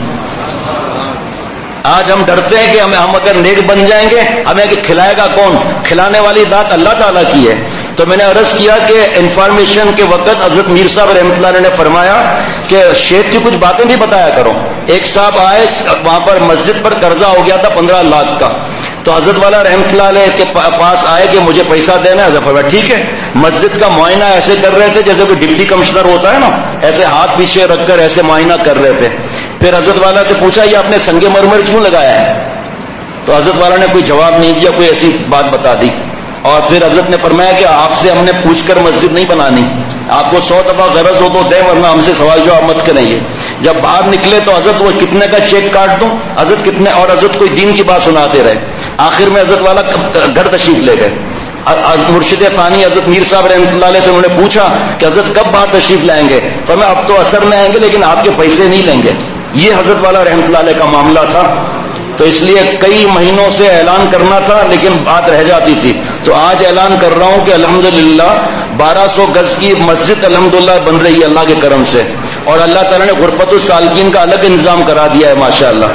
آج ہم ڈرتے ہیں کہ ہمیں ہم اگر نیک بن جائیں گے ہمیں کہ کھلائے گا کون؟ کھلانے والی ذات اللہ تعالیٰ کی ہے. تو میں نے عرض کیا کہ انفارمیشن کے وقت حضرت میر صاحب رحمۃ اللہ نے فرمایا کہ شیخ کی کچھ باتیں بھی بتایا کرو. ایک صاحب آئے وہاں پر مسجد پر قرضہ ہو گیا تھا پندرہ لاکھ کا، تو حضرت والا رحمۃ اللہ علیہ کے پاس آئے کہ مجھے پیسہ دینا ہے. حضرت فرمایا ٹھیک ہے. مسجد کا معائنہ ایسے کر رہے تھے جیسے کوئی ڈپٹی کمشنر ہوتا ہے نا، ایسے ہاتھ پیچھے رکھ کر ایسے معائنہ کر رہے تھے. پھر حضرت والا سے پوچھا یہ آپ نے سنگ مرمر کیوں لگایا ہے؟ تو حضرت والا نے کوئی جواب نہیں دیا، کوئی ایسی بات بتا دی. اور پھر حضرت نے فرمایا کہ آپ سے ہم نے پوچھ کر مسجد نہیں بنانی، آپ کو سو دفعہ غرض ہو تو دیں ورنہ ہم سے سوال جواب مت کریں۔ یہ جب باہر نکلے تو حضرت وہ کتنے کا چیک کاٹ دوں، حضرت کتنے، اور حضرت کوئی دین کی بات سناتے رہے۔ آخر میں حضرت والا گھر تشریف لے گئے۔ مرشد ثانی حضرت میر صاحب رحمۃ اللہ علیہ سے انہوں نے پوچھا کہ حضرت کب باہر تشریف لائیں گے؟ فرمایا اب تو اثر میں آئیں گے لیکن آپ کے پیسے نہیں لیں گے۔ یہ حضرت والا رحمۃ اللہ علیہ کا معاملہ تھا، تو اس لیے کئی مہینوں سے اعلان کرنا تھا لیکن بات رہ جاتی تھی، تو آج اعلان کر رہا ہوں کہ الحمدللہ بارہ سو گز کی مسجد الحمدللہ بن رہی ہے اللہ کے کرم سے، اور اللہ تعالیٰ نے غرفت السالکین کا الگ انتظام کرا دیا ہے ماشاءاللہ۔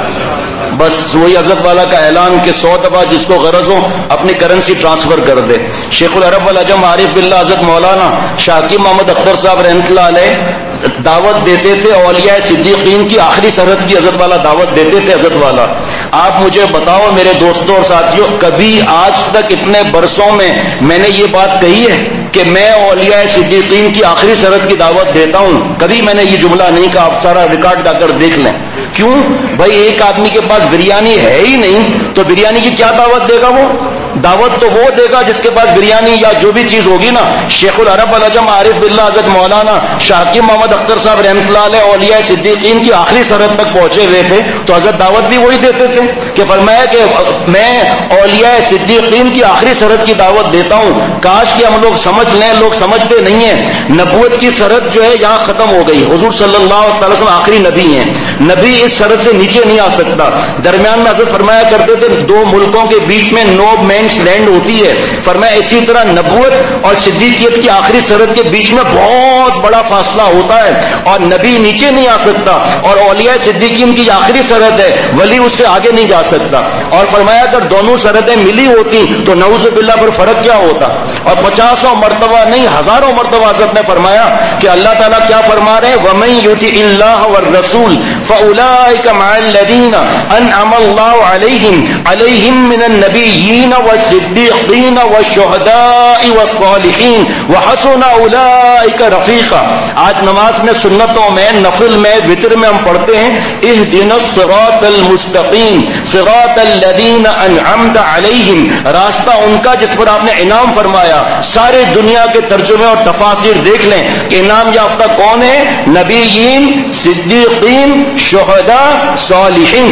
بس وہی حضرت والا کا اعلان کہ سو دفعہ جس کو غرض ہو اپنی کرنسی ٹرانسفر کر دے۔ شیخ العرب والعجم عارف باللہ حضرت مولانا شاکی محمد اختر صاحب رحمۃ اللہ علیہ دعوت دیتے تھے، اولیاء صدیقین کی آخری سرحد کی حضرت والا دعوت دیتے تھے۔ حضرت والا آپ مجھے بتاؤ میرے دوستوں اور ساتھیوں، کبھی آج تک اتنے برسوں میں میں نے یہ بات کہی ہے کہ میں اولیاء صدیقین کی آخری سرحد کی دعوت دیتا ہوں؟ کبھی میں نے یہ جملہ نہیں کہا، آپ سارا ریکارڈ لا کر دیکھ لیں۔ کیوں بھائی؟ ایک آدمی کے پاس بریانی ہے ہی نہیں تو بریانی کی کیا دعوت دے گا؟ وہ دعوت تو وہ دے گا جس کے پاس بریانی یا جو بھی چیز ہوگی نا۔ شیخ العرب والعجم عارف باللہ حضرت مولانا شاکی محمد اختر صاحب رحمۃ اللہ علیہ اولیاء صدیقین کی آخری سرحد تک پہنچے ہوئے تھے، تو حضرت دعوت بھی وہی دیتے تھے کہ فرمایا کہ میں اولیاء صدیقین کی آخری سرحد کی دعوت دیتا ہوں۔ کاش کہ ہم لوگ سمجھ لیں، لوگ سمجھتے نہیں ہیں۔ نبوت کی سرحد جو ہے یہاں ختم ہو گئی، حضور صلی اللہ علیہ وسلم آخری نبی ہیں، نبی اس سرحد سے نیچے نہیں آ سکتا۔ درمیان میں حضرت فرمایا کرتے تھے دو ملکوں کے بیچ میں نو مینس لینڈ ہوتی ہے، فرمایا اسی طرح نبوت اور صدیقیت کی آخری سرحد کے بیچ میں بہت بڑا فاصلہ ہوتا ہے اور نبی نیچے نہیں آ سکتا، اور اولیاء صدیقین کی آخری سرحد ہے، ولی اس سے آگے نہیں جا سکتا۔ اور فرمایا اگر دونوں سرحدیں ملی ہوتی تو نعوذ باللہ پر فرق کیا ہوتا؟ اور پچاسوں مرتبہ نہیں ہزاروں مرتبہ حضرت نے فرمایا کہ اللہ تعالیٰ کیا فرما رہے ہیں؟ وَمَن يُطِعِ اللَّهَ وَالرَّسُولَ فَأُولَٰئِكَ مَعَ الَّذِينَ أَنْعَمَ اللَّهُ عَلَيْهِمْ عَلَيْهِمْ مِنَ النَّبِيِّينَ وَالصِّدِّيقِينَ وَالشُّهَدَاءِ وَالصَّالِحِينَ وَحَسُنَ أُولَٰئِكَ رَفِيقًا۔ آج نماز میں سنتوں میں نفل میں وتر میں ہم پڑھتے ہیں اهْدِنَا الصِّرَاطَ الْمُسْتَقِيمَ صِرَاطَ الَّذِينَ أَنْعَمْتَ عَلَيْهِمْ، راستہ ان کا جس پر آپ نے انعام فرمایا۔ سارے دنیا کے ترجمے اور تفاسیر دیکھ لیں کہ انعام یافتہ کون ہے؟ نبیین، صدیقین، شہداء، صالحین۔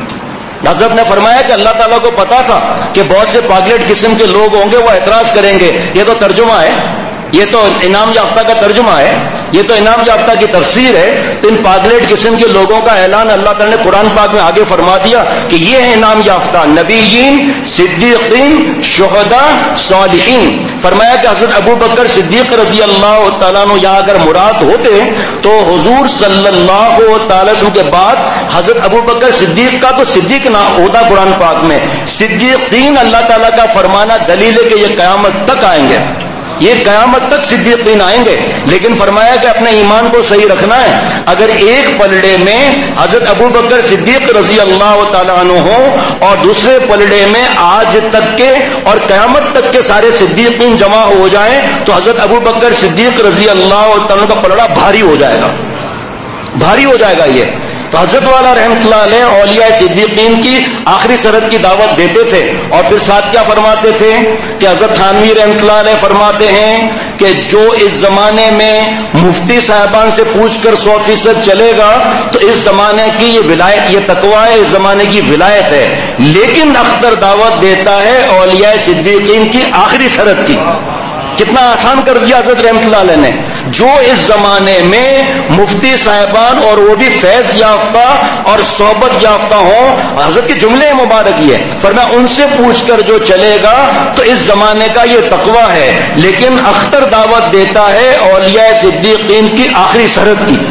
حضرت نے فرمایا کہ اللہ تعالیٰ کو پتا تھا کہ بہت سے پاگلیٹ قسم کے لوگ ہوں گے، وہ اعتراض کریں گے۔ یہ تو ترجمہ ہے، یہ تو انعام یافتہ کا ترجمہ ہے، یہ تو انعام یافتہ کی تفسیر ہے۔ تو ان پاگلیٹ قسم کے لوگوں کا اعلان اللہ تعالیٰ نے قرآن پاک میں آگے فرما دیا کہ یہ ہے انعام یافتہ، نبیین، صدیقین، شہداء، صالحین۔ فرمایا کہ حضرت ابو بکر صدیق رضی اللہ تعالیٰ عنہ یہاں اگر مراد ہوتے تو حضور صلی اللہ تعالی وسلم کے بعد حضرت ابو بکر صدیق کا تو صدیق نہ ہوتا قرآن پاک میں۔ صدیقین اللہ تعالیٰ کا فرمانا دلیل ہے کہ یہ قیامت تک آئیں گے، یہ قیامت تک صدیقین آئیں گے، لیکن فرمایا کہ اپنے ایمان کو صحیح رکھنا ہے۔ اگر ایک پلڑے میں حضرت ابو بکر صدیق رضی اللہ تعالیٰ عنہ ہو اور دوسرے پلڑے میں آج تک کے اور قیامت تک کے سارے صدیقین جمع ہو جائیں تو حضرت ابو بکر صدیق رضی اللہ تعالیٰ کا پلڑا بھاری ہو جائے گا، بھاری ہو جائے گا یہ۔ تو حضرت والا رحمۃ اللہ علیہ اولیاء صدیقین کی آخری سرحد کی دعوت دیتے تھے، اور پھر ساتھ کیا فرماتے تھے کہ حضرت تھانوی رحمۃ اللہ علیہ فرماتے ہیں کہ جو اس زمانے میں مفتی صاحبان سے پوچھ کر سو فیصد چلے گا تو اس زمانے کی یہ ولایت، یہ تقویٰ ہے، اس زمانے کی ولایت ہے۔ لیکن اختر دعوت دیتا ہے اولیاء صدیقین کی آخری سرحد کی۔ کتنا آسان کر دیا حضرت رحمۃ اللہ علیہ نے۔ جو اس زمانے میں مفتی صاحبان اور وہ بھی فیض یافتہ اور صحبت یافتہ ہوں، حضرت کے جملے مبارک یہ فرمایا ان سے پوچھ کر جو چلے گا تو اس زمانے کا یہ تقویٰ ہے، لیکن اختر دعوت دیتا ہے اولیاء صدیقین کی آخری سرحد کی۔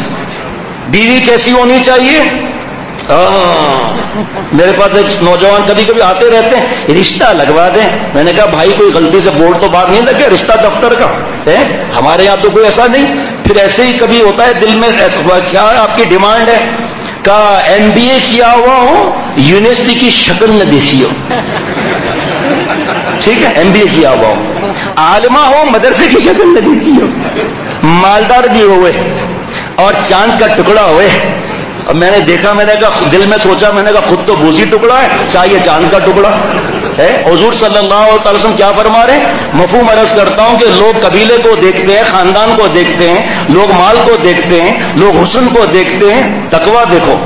بیوی کیسی ہونی چاہیے؟ میرے پاس ایک نوجوان کبھی کبھی آتے رہتے ہیں، رشتہ لگوا دیں۔ میں نے کہا بھائی کوئی غلطی سے بورڈ تو باہر نہیں لگے رشتہ دفتر کا ہے، ہمارے یہاں تو کوئی ایسا نہیں۔ پھر ایسے ہی کبھی ہوتا ہے دل میں ایسا، کیا آپ کی ڈیمانڈ ہے؟ کہا ایم بی اے کیا ہوا ہو، یونیورسٹی کی شکل نہ دیکھی ہو، ٹھیک ہے، ایم بی اے کیا ہوا ہو، عالمہ ہو، مدرسے کی شکل نہ دیکھی ہو، مالدار بھی ہوئے اور چاند کا ٹکڑا ہوئے۔ اب میں نے دیکھا، میں نے کہا دل میں سوچا، میں نے کہا خود تو بوسی ٹکڑا ہے، چاہیے چاند کا ٹکڑا۔ ہے حضور صلی اللہ علیہ وسلم کیا فرما رہے ہیں؟ مفہوم عرض کرتا ہوں کہ لوگ قبیلے کو دیکھتے ہیں، خاندان کو دیکھتے ہیں، لوگ مال کو دیکھتے ہیں، لوگ حسن کو دیکھتے ہیں، تقویٰ دیکھو،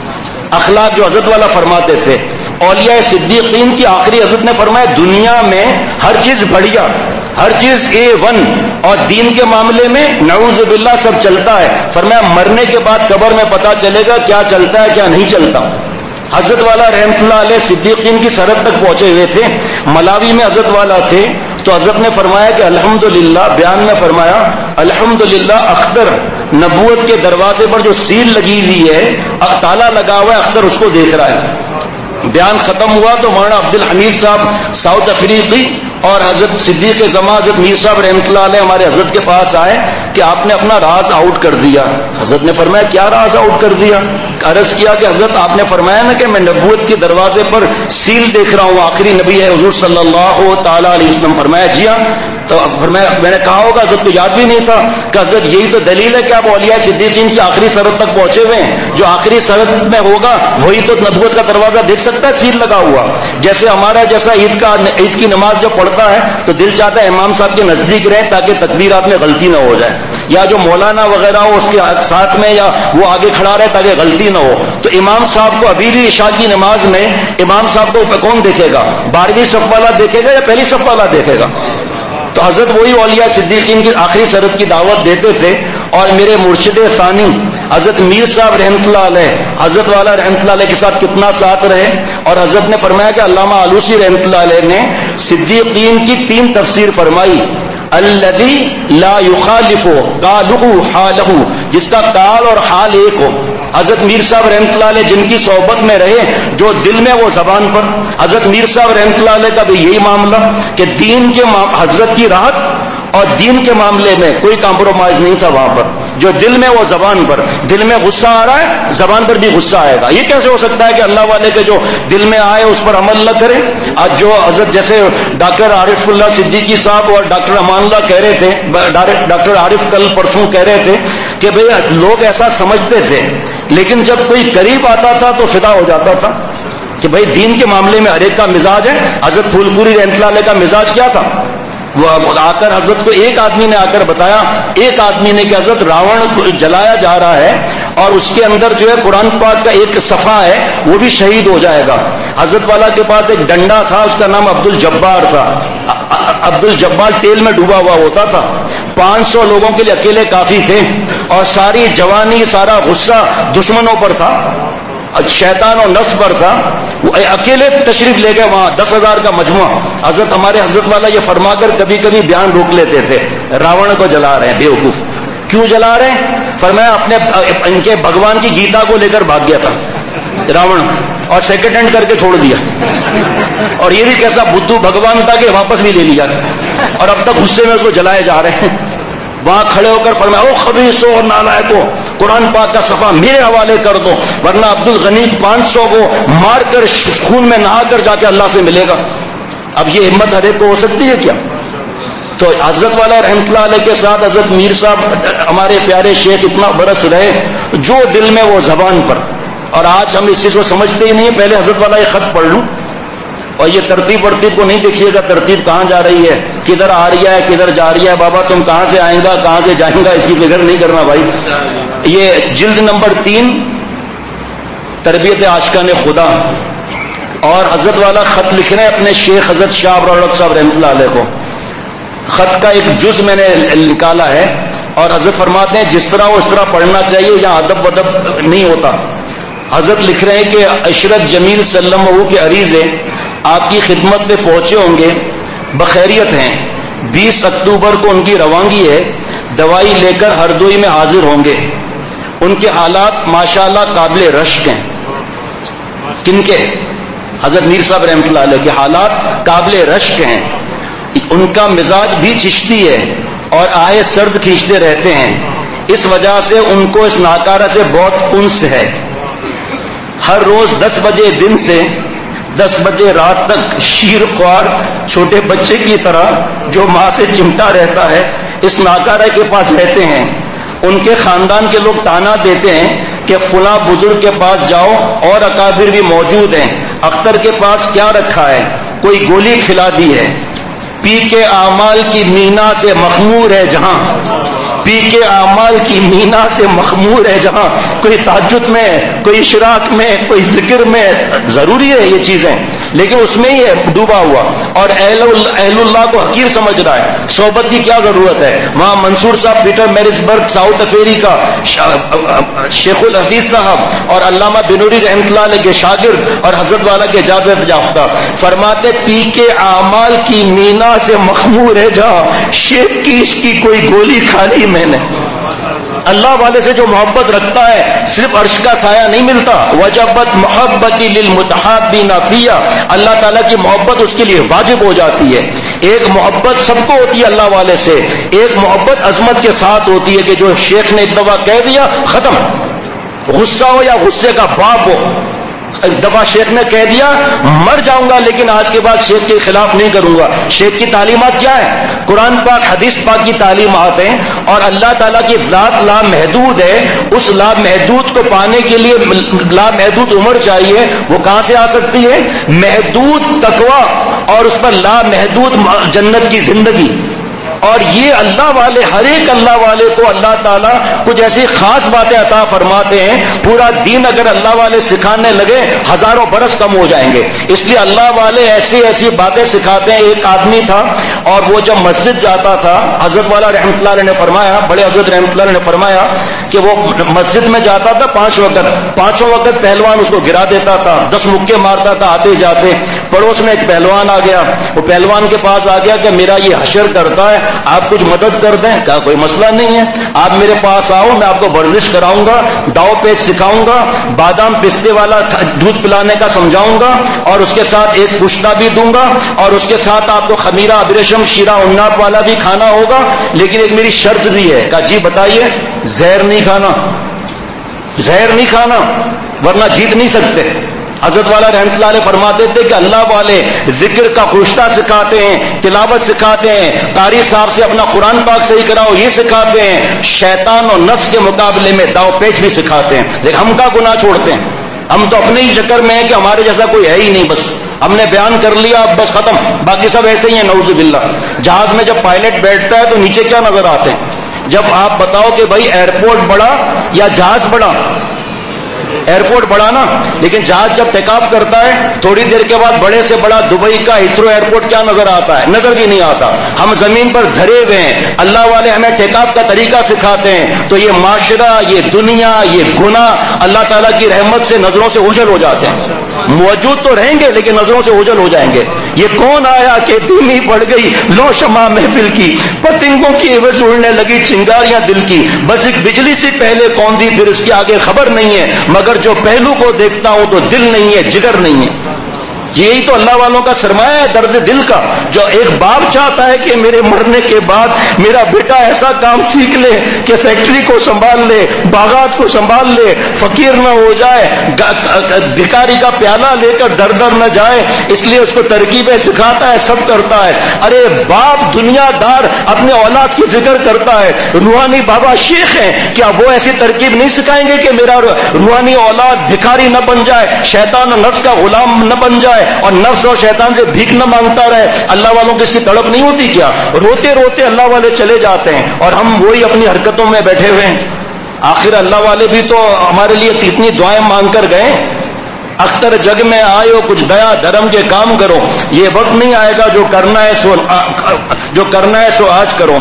اخلاق جو حضرت والا فرماتے تھے۔ اولیاء صدیقین کی آخری حضرت نے فرمایا دنیا میں ہر چیز بڑھیا، ہر چیز اے ون، اور دین کے معاملے میں نعوذ باللہ سب چلتا ہے۔ فرمایا مرنے کے بعد قبر میں پتا چلے گا کیا چلتا ہے کیا نہیں چلتا۔ حضرت والا رحمت اللہ علیہ صدیقین کی سرحد تک پہنچے ہوئے تھے، ملاوی میں حضرت والا تھے، تو حضرت نے فرمایا کہ الحمدللہ، بیان میں فرمایا الحمدللہ اختر نبوت کے دروازے پر جو سیل لگی ہوئی ہے، تالا لگا ہوا ہے، اختر اس کو دیکھ رہا ہے۔ بیان ختم ہوا تو مولانا عبد الحمید صاحب ساؤتھ افریقی اور حضرت صدیق زمان حضرت میر صاحب رحمۃ اللہ علیہ ہمارے حضرت کے پاس آئے کہ آپ نے اپنا راز آؤٹ کر دیا۔ حضرت نے فرمایا کیا راز آؤٹ کر دیا؟ عرض کیا کہ حضرت آپ نے فرمایا نا کہ میں نبوت کے دروازے پر سیل دیکھ رہا ہوں، آخری نبی ہے حضور صلی اللہ تعالی علیہ وسلم۔ فرمایا جی ہاں۔ تو فرمایا میں نے کہا ہوگا حضرت کو یاد بھی نہیں تھا کہ حضرت یہی تو دلیل ہے کہ آپ اولیاء صدیقین کی آخری سرحد تک پہنچے ہوئے ہیں، جو آخری سرحد میں ہوگا وہی تو نبوت کا دروازہ دیکھ سکتا ہے سیل لگا ہوا۔ جیسے ہمارا جیسا عید کا عید کی نماز جب پڑھتا ہے تو دل چاہتا ہے امام صاحب کے نزدیک رہیں تاکہ تکبیرات میں غلطی نہ ہو جائے، یا جو مولانا وغیرہ ہو اس کے ساتھ میں یا وہ آگے کھڑا رہے تاکہ غلطی نہ ہو۔ تو امام صاحب کو ابھی بھی عشاء کی نماز میں امام صاحب کو کون دیکھے گا؟ بارہویں صف والا دیکھے گا یا پہلی صف والا دیکھے گا؟ تو حضرت وہی اولیاء صدیقین کی آخری سرحد کی دعوت دیتے تھے۔ اور میرے مرشد ثانی حضرت میر صاحب رحمۃ اللہ علیہ حضرت والا رحمۃ اللہ علیہ کے ساتھ کتنا ساتھ رہے، اور حضرت نے فرمایا کہ علامہ آلوسی رحمۃ اللہ علیہ نے صدیقین کی تین تفسیر فرمائی۔ الذی لا یخالف قالہ حالہ، جس کا قال اور حال ایک ہو۔ حضرت میر صاحب رحمۃ اللہ علیہ جن کی صحبت میں رہے، جو دل میں وہ زبان پر۔ حضرت میر صاحب رحمۃ اللہ علیہ کا بھی یہی معاملہ کہ دین کے حضرت کی راحت اور دین کے معاملے میں کوئی کمپرومائز نہیں تھا وہاں پر، جو دل میں وہ زبان پر۔ دل میں غصہ آ رہا ہے زبان پر بھی غصہ آئے گا۔ یہ کیسے ہو سکتا ہے کہ اللہ والے کے جو دل میں آئے اس پر عمل نہ کرے؟ آج جو حضرت جیسے ڈاکٹر عارف اللہ صدیقی صاحب اور ڈاکٹر امان اللہ کہہ رہے تھے، ڈاکٹر عارف کل پرسوں کہہ رہے تھے کہ بھئی لوگ ایسا سمجھتے تھے، لیکن جب کوئی قریب آتا تھا تو فدا ہو جاتا تھا کہ بھئی دین کے معاملے میں ہر ایک کا مزاج ہے۔ حضرت پھول پوری رحمۃ اللہ علیہ کا مزاج کیا تھا؟ وہ آ کر حضرت کو ایک آدمی نے آ کر بتایا، ایک آدمی نے کہ حضرت راون جلایا جا رہا ہے اور اس کے اندر جو ہے قرآن پاک کا ایک صفحہ ہے وہ بھی شہید ہو جائے گا۔ حضرت والا کے پاس ایک ڈنڈا تھا، اس کا نام عبد الجبار تھا۔ عبد الجبار تیل میں ڈوبا ہوا ہوتا تھا، پانچ سو لوگوں کے لیے اکیلے کافی تھے، اور ساری جوانی سارا غصہ دشمنوں پر تھا، شیطان اور نفس پر تھا۔ وہ اکیلے تشریف لے گئے وہاں، دس ہزار کا مجموعہ۔ حضرت ہمارے حضرت والا یہ فرما کر کبھی کبھی بیان روک لیتے تھے، راون کو جلا رہے ہیں بے وقوف۔ کیوں جلا رہے ہیں؟ فرمایا اپنے ان کے بھگوان کی گیتا کو لے کر بھاگ گیا تھا راون، اور سیکنڈ ہینڈ کر کے چھوڑ دیا، اور یہ بھی کیسا بدھو بھگوان تھا کہ واپس بھی لے لیا، اور اب تک غصے میں اس کو جلائے جا رہے ہیں۔ وہاں کھڑے ہو کر فرمایا او خبیثو اور نالائقو، قرآن پاک کا صفحہ میرے حوالے کر دو، ورنہ عبد الغنی پانچ سو کو مار کر خون میں نہا کر جا کے اللہ سے ملے گا۔ اب یہ ہمت ہر ایک کو ہو سکتی ہے کیا؟ تو حضرت والا رحمۃ اللہ علیہ کے ساتھ حضرت میر صاحب ہمارے پیارے شیخ اتنا برس رہے، جو دل میں وہ زبان پر۔ اور آج ہم اس چیز کو سمجھتے ہی نہیں۔ پہلے حضرت والا یہ خط پڑھ لوں، اور یہ ترتیب ورتیب کو نہیں دیکھیے گا، ترتیب کہاں جا رہی ہے، کدھر آ رہی ہے کدھر جا رہی ہے، بابا تم کہاں سے آئیں گا کہاں سے جائیں گا، اس کی فکر نہیں کرنا بھائی۔ یہ جلد نمبر تین، تربیت عاشقان خدا، اور حضرت والا خط لکھ رہے ہیں اپنے شیخ حضرت شاہ ابرار صاحب رحمۃ اللہ علیہ کو۔ خط کا ایک جز میں نے نکالا ہے، اور حضرت فرماتے ہیں جس طرح وہ اس طرح پڑھنا چاہیے، یہاں ادب ودب نہیں ہوتا۔ حضرت لکھ رہے ہیں کہ عشرت جمیل سلم کے عریضے آپ کی خدمت میں پہنچے ہوں گے، بخیریت ہیں۔ بیس اکتوبر کو ان کی روانگی ہے، دوائی لے کر ہردوئی میں حاضر ہوں گے۔ ان کے حالات ماشاءاللہ قابل رشک ہیں۔ کن کے؟ حضرت میر صاحب رحمۃ اللہ علیہ کے حالات قابل رشک ہیں۔ ان کا مزاج بھی چشتی ہے اور آئے سرد کھینچتے رہتے ہیں، اس وجہ سے ان کو اس ناکارہ سے بہت انس ہے۔ ہر روز دس بجے دن سے دس بجے رات تک شیر خوار چھوٹے بچے کی طرح جو ماں سے چمٹا رہتا ہے اس ناکارہ کے پاس رہتے ہیں۔ ان کے خاندان کے لوگ تانا دیتے ہیں کہ فلاں بزرگ کے پاس جاؤ، اور اکابر بھی موجود ہیں، اختر کے پاس کیا رکھا ہے، کوئی گولی کھلا دی ہے، پی کے اعمال کی مینا سے مخمور ہے جہاں، پی کے اعمال کی مینا سے مخمور ہے جہاں، کوئی تہجد میں، کوئی اشراق میں، کوئی ذکر میں، ضروری ہے یہ چیزیں، لیکن اس میں ہی ہے ڈوبا ہوا، اور اہل اہل اللہ کو حقیر سمجھ رہا ہے۔ صحبت کی کیا ضرورت ہے؟ وہاں منصور صاحب پیٹر میرسبرگ ساؤتھ افریقہ کا شیخ الحدیث صاحب اور علامہ بنوری رحمۃ اللہ علیہ کے شاگرد اور حضرت والا کے اجازت یافتہ فرماتے پی کے اعمال کی مینا سے مخمور ہے جہاں، شیخ کی اس کی کوئی گولی کھا لی میں نے۔ اللہ والے سے جو محبت رکھتا ہے صرف عرش کا سایہ نہیں ملتا، وجبت محبتی للمتحابین فیہ، اللہ تعالیٰ کی محبت اس کے لیے واجب ہو جاتی ہے۔ ایک محبت سب کو ہوتی ہے اللہ والے سے، ایک محبت عظمت کے ساتھ ہوتی ہے کہ جو شیخ نے ایک دفعہ کہہ دیا ختم، غصہ ہو یا غصے کا باپ ہو، ایک دفعہ شیخ نے کہہ دیا مر جاؤں گا لیکن آج کے بعد شیخ کے خلاف نہیں کروں گا۔ شیخ کی تعلیمات کیا ہے؟ قرآن پاک حدیث پاک کی تعلیمات ہیں، اور اللہ تعالیٰ کی ذات لامحدود ہے، اس لامحدود کو پانے کے لیے لامحدود عمر چاہیے، وہ کہاں سے آ سکتی ہے؟ محدود تقویٰ اور اس پر لامحدود جنت کی زندگی۔ اور یہ اللہ والے، ہر ایک اللہ والے کو اللہ تعالیٰ کچھ ایسی خاص باتیں عطا فرماتے ہیں، پورا دین اگر اللہ والے سکھانے لگے ہزاروں برس کم ہو جائیں گے، اس لیے اللہ والے ایسی ایسی باتیں سکھاتے ہیں۔ ایک آدمی تھا اور وہ جب مسجد جاتا تھا، حضرت والا رحمۃ اللہ علیہ نے فرمایا، بڑے حضرت رحمۃ اللہ علیہ نے فرمایا کہ وہ مسجد میں جاتا تھا پانچ وقت، پانچوں وقت پہلوان اس کو گرا دیتا تھا، دس مکے مارتا تھا آتے جاتے۔ پڑوس میں ایک پہلوان آ گیا، وہ پہلوان کے پاس آ گیا کہ میرا یہ حشر کرتا ہے، آپ کچھ مدد کر دیں۔ کہا کوئی مسئلہ نہیں ہے، آپ میرے پاس آؤ، میں آپ کو ورزش کراؤں گا، داؤ پیچ سکھاؤں گا، بادام پستے والا دودھ پلانے کا سمجھاؤں گا، اور اس کے ساتھ ایک پشتا بھی دوں گا، اور اس کے ساتھ آپ کو خمیرہ ابریشم شیرہ اناپ والا بھی کھانا ہوگا، لیکن ایک میری شرط بھی ہے۔ کہا جی بتائیے۔ زہر نہیں کھانا، زہر نہیں کھانا ورنہ جیت نہیں سکتے۔ حضرت والا رحمۃ اللہ علیہ فرماتے تھے کہ اللہ والے ذکر کا خشتہ سکھاتے ہیں، تلاوت سکھاتے ہیں، قاری صاحب سے اپنا قرآن پاک صحیح کراؤ یہ سکھاتے ہیں، شیطان اور نفس کے مقابلے میں داؤ پیچ بھی سکھاتے ہیں۔ لیکن ہم کا گناہ چھوڑتے ہیں، ہم تو اپنے ہی چکر میں ہیں کہ ہمارے جیسا کوئی ہے ہی نہیں، بس ہم نے بیان کر لیا اب بس ختم، باقی سب ایسے ہی ہیں نعوذ باللہ۔ جہاز میں جب پائلٹ بیٹھتا ہے تو نیچے کیا نظر آتے ہیں؟ جب آپ بتاؤ کہ بھائی ایئرپورٹ بڑا یا جہاز بڑا؟ ایئرپورٹ بڑا نا، لیکن جہاز جب ٹیک آف کرتا ہے تھوڑی دیر کے بعد بڑے سے بڑا دبئی کا ہیتھرو ایئرپورٹ کیا نظر آتا ہے؟ نظر بھی نہیں آتا۔ ہم زمین پر دھرے ہوئے ہیں، اللہ والے ہمیں ٹیک آف کا طریقہ سکھاتے ہیں، تو یہ معاشرہ، یہ دنیا، یہ گناہ اللہ تعالیٰ کی رحمت سے نظروں سے اوجھل ہو جاتے ہیں۔ موجود تو رہیں گے لیکن نظروں سے اوجھل ہو جائیں گے۔ یہ کون آیا کہ دھیمی پڑ گئی لو شمع محفل کی، پتنگوں کی عوض اڑنے لگی چنگاریاں دل کی، بس ایک بجلی سے پہلے کون دی پھر اس کے آگے خبر نہیں ہے، مگر جو پہلو کو دیکھتا ہوں تو دل نہیں ہے، جگر نہیں ہے۔ یہی تو اللہ والوں کا سرمایہ ہے، درد دل کا۔ جو ایک باپ چاہتا ہے کہ میرے مرنے کے بعد میرا بیٹا ایسا کام سیکھ لے کہ فیکٹری کو سنبھال لے، باغات کو سنبھال لے، فقیر نہ ہو جائے، بھکاری کا پیالہ لے کر در در نہ جائے، اس لیے اس کو ترکیبیں سکھاتا ہے، سب کرتا ہے۔ ارے باپ دنیا دار اپنے اولاد کی فکر کرتا ہے، روحانی بابا شیخ ہیں، کیا وہ ایسی ترکیب نہیں سکھائیں گے کہ میرا روحانی اولاد بھکاری نہ بن جائے، شیطان اور نفس کا غلام نہ بن جائے، اور نفس اور شیطان سے بھیک نہ مانگتا رہے؟ اللہ والوں کی اس کی تڑپ نہیں ہوتی کیا؟ روتے روتے اللہ والے چلے جاتے ہیں اور ہم وہی اپنی حرکتوں میں بیٹھے ہوئے ہیں۔ آخر اللہ والے بھی تو ہمارے لیے اتنی دعائیں مانگ کر گئے، اختر جگ میں آئے ہو کچھ دیا دھرم کے کام کرو، یہ وقت نہیں آئے گا جو کرنا ہے سو جو کرنا ہے سو آج کرو۔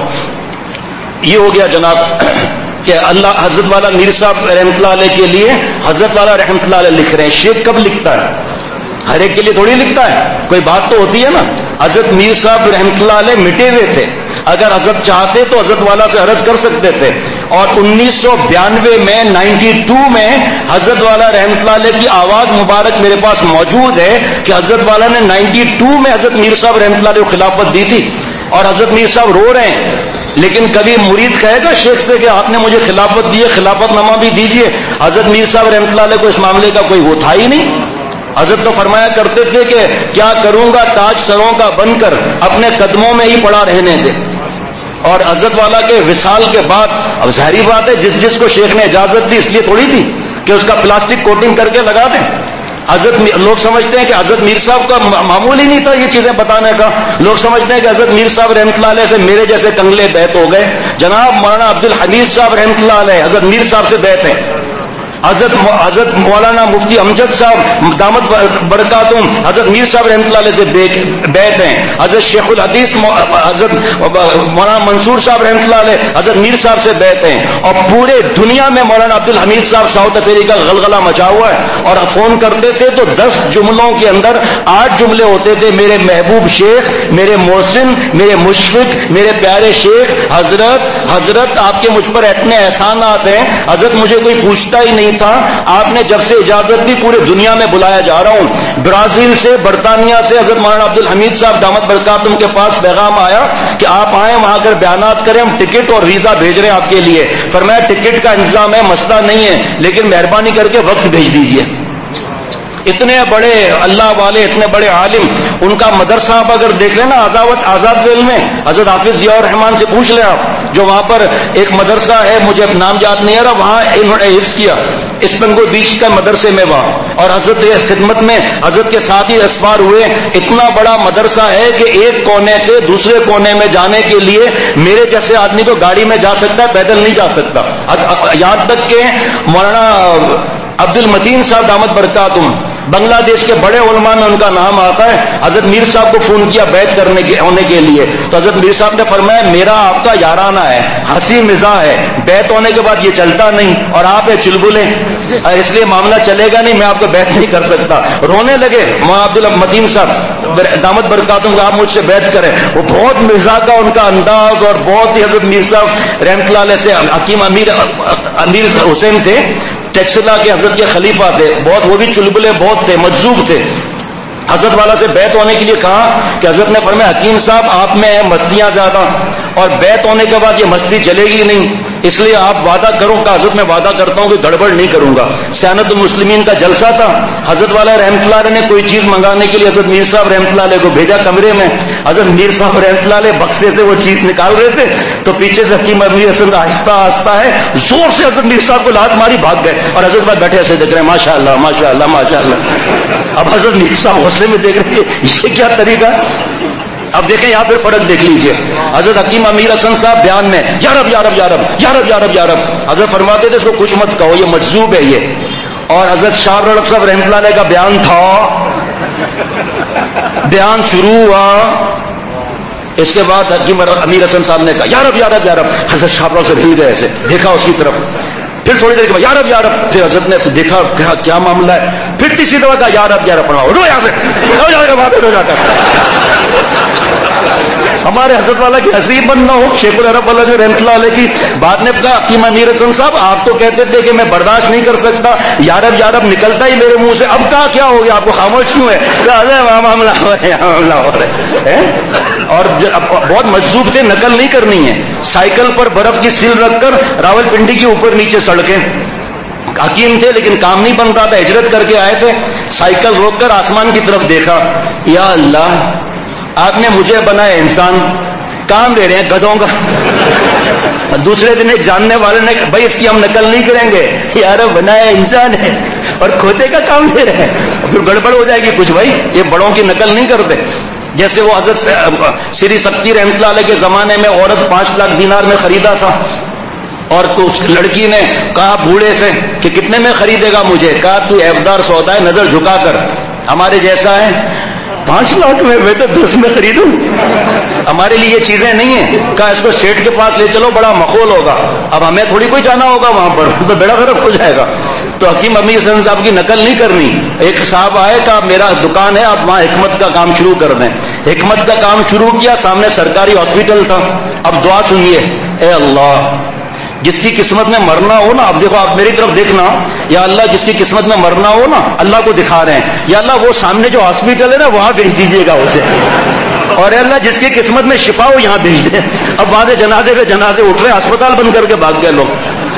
یہ ہو گیا جناب کہ اللہ حضرت والا میر صاحب رحمۃ اللہ علیہ کے لیے حضرت والا رحمۃ اللہ علیہ لکھ رہے ہیں۔ شیخ کب لکھتا ہے؟ ہر ایک کے لیے تھوڑی لکھتا ہے، کوئی بات تو ہوتی ہے نا۔ حضرت میر صاحب رحمۃ اللہ علیہ مٹے ہوئے تھے، اگر حضرت چاہتے تو حضرت والا سے عرض کر سکتے تھے، اور انیس سو بیانوے میں نائنٹی ٹو میں حضرت والا رحمۃ اللہ علیہ کی آواز مبارک میرے پاس موجود ہے کہ حضرت والا نے نائنٹی ٹو میں حضرت میر صاحب رحمۃ اللہ علیہ کو خلافت دی تھی، اور حضرت میر صاحب رو رہے ہیں۔ لیکن کبھی مرید کہے گا شیخ سے کہ آپ نے مجھے خلافت دی ہے، خلافت نامہ بھی دیجئے؟ حضرت میر صاحب رحمۃ اللہ علیہ کو اس معاملے کا کوئی وہ تھا ہی نہیں۔ حضرت تو فرمایا کرتے تھے کہ کیا کروں گا تاج سروں کا بن کر اپنے قدموں میں ہی پڑا رہنے دے۔ اور حضرت والا کے وصال کے بعد اب ظاہری بات ہے جس جس کو شیخ نے اجازت دی اس لیے تھوڑی تھی کہ اس کا پلاسٹک کوٹنگ کر کے لگا دیں، حضرت لوگ سمجھتے ہیں کہ حضرت میر صاحب کا معمول ہی نہیں تھا یہ چیزیں بتانے کا. لوگ سمجھتے ہیں کہ حضرت میر صاحب رحمۃ اللہ علیہ سے میرے جیسے کنگلے بیعت ہو گئے. جناب مولانا عبد الحمید صاحب رحمۃ اللہ علیہ حضرت میر صاحب سے بیعت ہیں. حضرت حضرت مولانا مفتی امجد صاحب دامت برکاتہم حضرت میر صاحب رحمۃ اللہ علیہ سے بیعت ہیں. حضرت شیخ الحدیث حضرت مولانا منصور صاحب رحمۃ اللہ علیہ حضرت میر صاحب سے بیعت ہیں. اور پورے دنیا میں مولانا عبد الحمید صاحب ساؤتھ افریقہ غلغلہ مچا ہوا ہے. اور فون کرتے تھے تو دس جملوں کے اندر آٹھ جملے ہوتے تھے میرے محبوب شیخ, میرے محسن, میرے مشفق, میرے پیارے شیخ, حضرت حضرت آپ کے مجھ پر اتنے احسانات ہیں, حضرت مجھے کوئی پوچھتا ہی نہیں تھا, آپ نے جب سے اجازت دی پورے دنیا میں بلایا جا رہا ہوں. برازیل سے, برطانیہ سے حضرت مولانا عبد الحمید صاحب دامت برکاتہم کے پاس پیغام آیا کہ آپ آئیں وہاں کر بیانات کریں, ہم ٹکٹ اور ویزا بھیج رہے ہیں آپ کے لیے. فرمایا ٹکٹ کا انتظام ہے, مسئلہ نہیں ہے, لیکن مہربانی کر کے وقت بھیج دیجیے. اتنے بڑے اللہ والے, اتنے بڑے عالم, ان کا مدرسہ آپ اگر دیکھ لیں نا آزاد آزاد ویل میں, حضرت حافظ ضیاء الرحمان سے پوچھ لیں آپ, جو وہاں پر ایک مدرسہ ہے مجھے نام یاد نہیں آ رہا, وہاں انہوں نے حفظ کیا اسپنگو بیچ کا مدرسے میں وہاں, اور حضرت خدمت میں حضرت کے ساتھ ہی اسفار ہوئے. اتنا بڑا مدرسہ ہے کہ ایک کونے سے دوسرے کونے میں جانے کے لیے میرے جیسے آدمی کو گاڑی میں جا سکتا ہے, پیدل نہیں جا سکتا. یہاں تک کہ مولانا عبد المتین صاحب دامت برکاتہم بنگلہ دیش کے بڑے علماء میں ان کا نام آتا ہے. حضرت میر صاحب کو فون کیا بیعت کرنے کے ہونے کے لیے, تو حضرت میر صاحب نے فرمایا میرا آپ کا یارانہ ہے, ہنسی مزاح ہے, بیعت ہونے کے بعد یہ چلتا نہیں, اور آپ ہے چلبلے, اس لیے معاملہ چلے گا نہیں, میں آپ کو بیعت نہیں کر سکتا. رونے لگے مولانا عبد المتین صاحب دامت برکاتہم آپ مجھ سے بیعت کریں. وہ بہت مزاح کا ان کا انداز, اور بہت ہی حضرت میر صاحب رحمۃ اللہ علیہ سے حکیم امیر امیر حسین تھے ٹیکسلا کے حضرت کے خلیفہ تھے, بہت وہ بھی چلبلے بہت تھے, مجذوب تھے. حضرت والا سے بیعت ہونے کے لیے کہا کہ حضرت نے فرمایا حکیم صاحب آپ میں مستیاں زیادہ, اور بیعت ہونے کے بعد یہ مستی چلے گی نہیں, اس لیے آپ وعدہ کرو. کہ حضرت میں وعدہ کرتا ہوں کہ گڑبڑ نہیں کروں گا. سیانت المسلمین کا جلسہ تھا, حضرت والا رحمۃ اللہ علیہ نے کوئی چیز منگانے کے لیے حضرت میر صاحب رحمۃ اللہ علیہ کو بھیجا کمرے میں. حضرت میر صاحب رحمۃ اللہ علیہ بکسے سے وہ چیز نکال رہے تھے, تو پیچھے سے حکیم امیر حسن آہستہ آہستہ ہے زور سے حضرت میر صاحب کو لات ماری, بھاگ گئے, اور حضرت بعد بیٹھے ایسے دیکھ رہے ہیں ماشاء اللہ ماشاء اللہ ماشاء اللہ. اب حضرت میر صاحب غصے میں دیکھ رہے ہیں یہ کیا طریقہ. اب دیکھیں یہاں پھر فرق دیکھ لیجئے. حضرت حکیم امیر حسن صاحب بیان میں یا رب یا رب یا رب یا رب یا رب یا رب, حضرت فرماتے تھے اس کو کچھ مت کہو, یہ مجذوب ہے یہ. اور حضرت شاہ رڑک صاحب رحمۃ اللہ علیہ کا بیان تھا, بیان شروع ہوا, اس کے بعد حکیم امیر حسن صاحب نے کہا یا رب یا رب یا رب. حضرت شاہ رڑک سے ہل گئے, ایسے دیکھا اس کی طرف, پھر تھوڑی دیر کے بعد یا رب یا رب. پھر حضرت نے دیکھا کہا کیا معاملہ ہے, پھر تیسری دفعہ کہا یا رب یا رب. فرماؤ رو یہاں سے, رو جا کر وہاں پہ رو جا کر. ہمارے حضرت والا کی ہنسی بند نہ ہو. شیخ العرب والا جو رحمۃ اللہ علیہ کی بات نے کہا حکیم امیر حسن صاحب آپ تو کہتے تھے کہ میں برداشت نہیں کر سکتا, یا رب یا رب نکلتا ہی میرے منہ سے, اب کہا کیا ہو گیا, آپ کو خاموش کیوں ہے؟ معاملہ ہو رہا ہے. اور بہت مجذوب تھے, نقل نہیں کرنی ہے. سائیکل پر برف کی سیل رکھ کر راول پنڈی کے اوپر نیچے سڑکیں, حکیم تھے لیکن کام نہیں بن رہا تھا, ہجرت کر کے آئے تھے, سائیکل روک کر آسمان کی طرف دیکھا, یا اللہ آپ نے مجھے بنایا انسان, کام دے رہے ہیں گدھوں کا. دوسرے دن ایک جاننے والے نے کہا بھائی اس کی ہم نقل نہیں کریں گے, یار بنایا انسان ہے اور کھوتے کا کام دے رہے ہیں, پھر گڑبڑ ہو جائے گی کچھ. بھائی یہ بڑوں کی نقل نہیں کرتے. جیسے وہ حضرت سری سکتی رحمۃ اللہ علیہ کے زمانے میں عورت پانچ لاکھ دینار میں خریدا تھا, اور کچھ لڑکی نے کہا بوڑھے سے کہ کتنے میں خریدے گا مجھے, کہا تو عیبدار سودا ہے, نظر جھکا کر, ہمارے جیسا ہے, پانچ لاکھ میں میں تو دس میں خریدوں, ہمارے لیے یہ چیزیں نہیں ہیں. کہا اس کو سیٹ کے پاس لے چلو, بڑا ماحول ہوگا, اب ہمیں تھوڑی کوئی جانا ہوگا وہاں پر, تو بیڑا غرق ہو جائے گا. تو حکیم امیر حسن صاحب کی نقل نہیں کرنی. ایک صاحب آئے, کہا میرا دکان ہے, آپ وہاں حکمت کا کام شروع کر دیں. حکمت کا کام شروع کیا, سامنے سرکاری ہاسپٹل تھا. اب دعا سنیے, اے اللہ جس کی قسمت میں مرنا ہو نا, اب دیکھو آپ میری طرف دیکھنا, یا اللہ جس کی قسمت میں مرنا ہو نا, اللہ کو دکھا رہے ہیں, یا اللہ وہ سامنے جو ہاسپٹل ہے نا وہاں بھیج دیجیے گا اسے, اور اے اللہ جس کی قسمت میں شفا ہو یہاں بھیج دیں. اب وہاں سے جنازے پہ جنازے اٹھ رہے, اسپتال بند کر کے بھاگ گئے لوگ.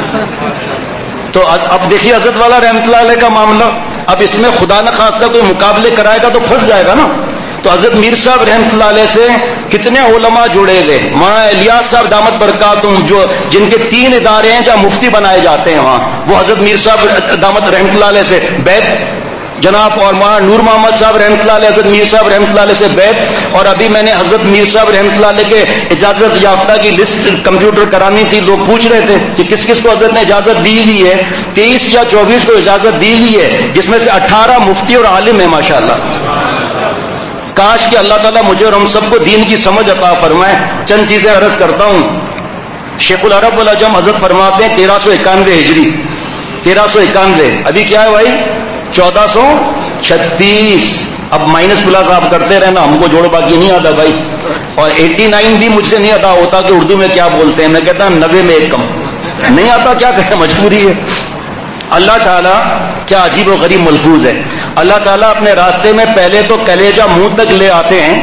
تو اب دیکھیے حضرت والا رحمۃ اللہ علیہ کا معاملہ, اب اس میں خدا نہ خواستہ کوئی مقابلے کرائے گا تو پھنس جائے گا نا. تو حضرت میر صاحب رحمۃ اللہ علیہ سے کتنے علماء جڑے گئے. مولانا الیاس صاحب دامت برکاتہم, جو جن کے تین ادارے ہیں جہاں مفتی بنائے جاتے ہیں, وہاں وہ حضرت میر صاحب دامت رحمۃ اللہ علیہ سے بیعت جناب اور مولانا نور محمد صاحب رحمۃ اللہ علیہ، حضرت میر صاحب رحمۃ اللہ علیہ سے بیعت، اور ابھی میں نے حضرت میر صاحب رحمۃ اللہ علیہ کے اجازت یافتہ کی لسٹ کمپیوٹر کرانی تھی. لوگ پوچھ رہے تھے کہ کس کس کو حضرت نے اجازت دی ہوئی ہے. تیئیس یا چوبیس کو اجازت دی ہوئی ہے، جس میں سے اٹھارہ مفتی اور عالم ہیں ماشاءاللہ. کاش کہ اللہ تعالیٰ مجھے اور ہم سب کو دین کی سمجھ عطا فرمائے. چند چیزیں عرض کرتا ہوں. شیخ العرب والعجم حضرت فرماتے ہیں تیرہ سو اکانوے ہجری، تیرہ سو اکانوے ابھی کیا ہے بھائی؟ چودہ سو چھتیس. اب مائنس پلس آپ کرتے رہنا، ہم کو جوڑ باقی نہیں آتا بھائی. اور ایٹی نائن بھی مجھ سے نہیں ادا ہوتا کہ اردو میں کیا بولتے ہیں. میں کہتا ہوں نوے میں ایک کم نہیں آتا، کیا کہے، مجبوری ہے. اللہ تعالیٰ کیا عجیب و غریب ملفوظ ہے. اللہ تعالیٰ اپنے راستے میں پہلے تو کلیجہ منہ تک لے آتے ہیں.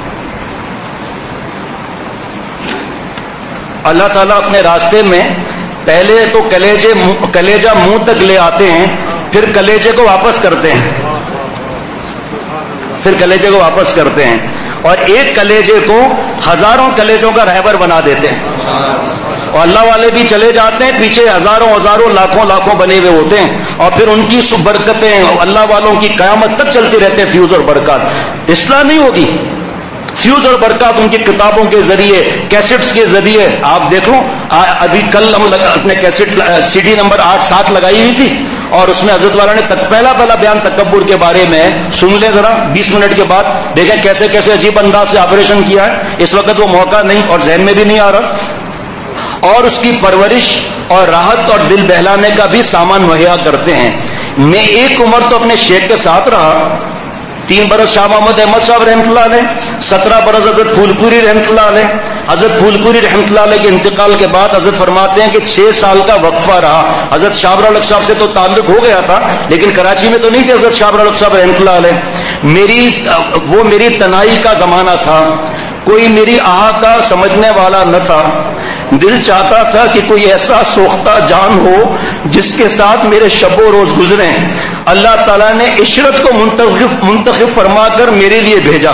اللہ تعالیٰ اپنے راستے میں پہلے تو کلیجے کلیجہ منہ تک لے آتے ہیں، پھر کلیجے کو واپس کرتے ہیں پھر کلیجے کو واپس کرتے ہیں اور ایک کلیجے کو ہزاروں کلیجوں کا رہبر بنا دیتے ہیں. اور اللہ والے بھی چلے جاتے ہیں، پیچھے ہزاروں ہزاروں لاکھوں لاکھوں بنے ہوئے ہوتے ہیں، اور پھر ان کی سب برکتیں اللہ والوں کی قیامت تک چلتی رہتے ہیں. فیوز اور برکات اصلاح نہیں ہوگی. فیوز اور برکات ان کی کتابوں کے ذریعے، کیسٹس کے ذریعے. آپ دیکھو ابھی کل ہم اپنے کیسٹ سی ڈی نمبر آٹھ سات لگائی ہوئی تھی، اور اس میں حضرت والا نے تک پہلا پہلا بیان تکبر کے بارے میں سن لیں ذرا بیس منٹ کے بعد، دیکھیں کیسے کیسے عجیب انداز سے آپریشن کیا ہے. اس وقت وہ موقع نہیں اور ذہن میں بھی نہیں آ رہا. اور اس کی پرورش اور راحت اور دل بہلانے کا بھی سامان مہیا کرتے ہیں. میں ایک عمر تو اپنے شیخ کے ساتھ رہا، تین برس شاہ محمد احمد صاحب رحمۃ اللہ علیہ، سترہ برس حضرت پھول پوری رحمۃ اللہ علیہ. حضرت پھول پوری رحمۃ اللہ علیہ کے انتقال کے بعد حضرت فرماتے ہیں کہ چھ سال کا وقفہ رہا. حضرت شابر الق صاحب سے تو تعلق ہو گیا تھا، لیکن کراچی میں تو نہیں تھے حضرت شابر الق صاحب رحمۃ اللہ علیہ. میری وہ میری تنہائی کا زمانہ تھا، کوئی میری آہ کا سمجھنے والا نہ تھا. دل چاہتا تھا کہ کوئی ایسا سوختہ جان ہو جس کے ساتھ میرے شب و روز گزریں. اللہ تعالیٰ نے عشرت کو منتخب منتخب فرما کر میرے لیے بھیجا.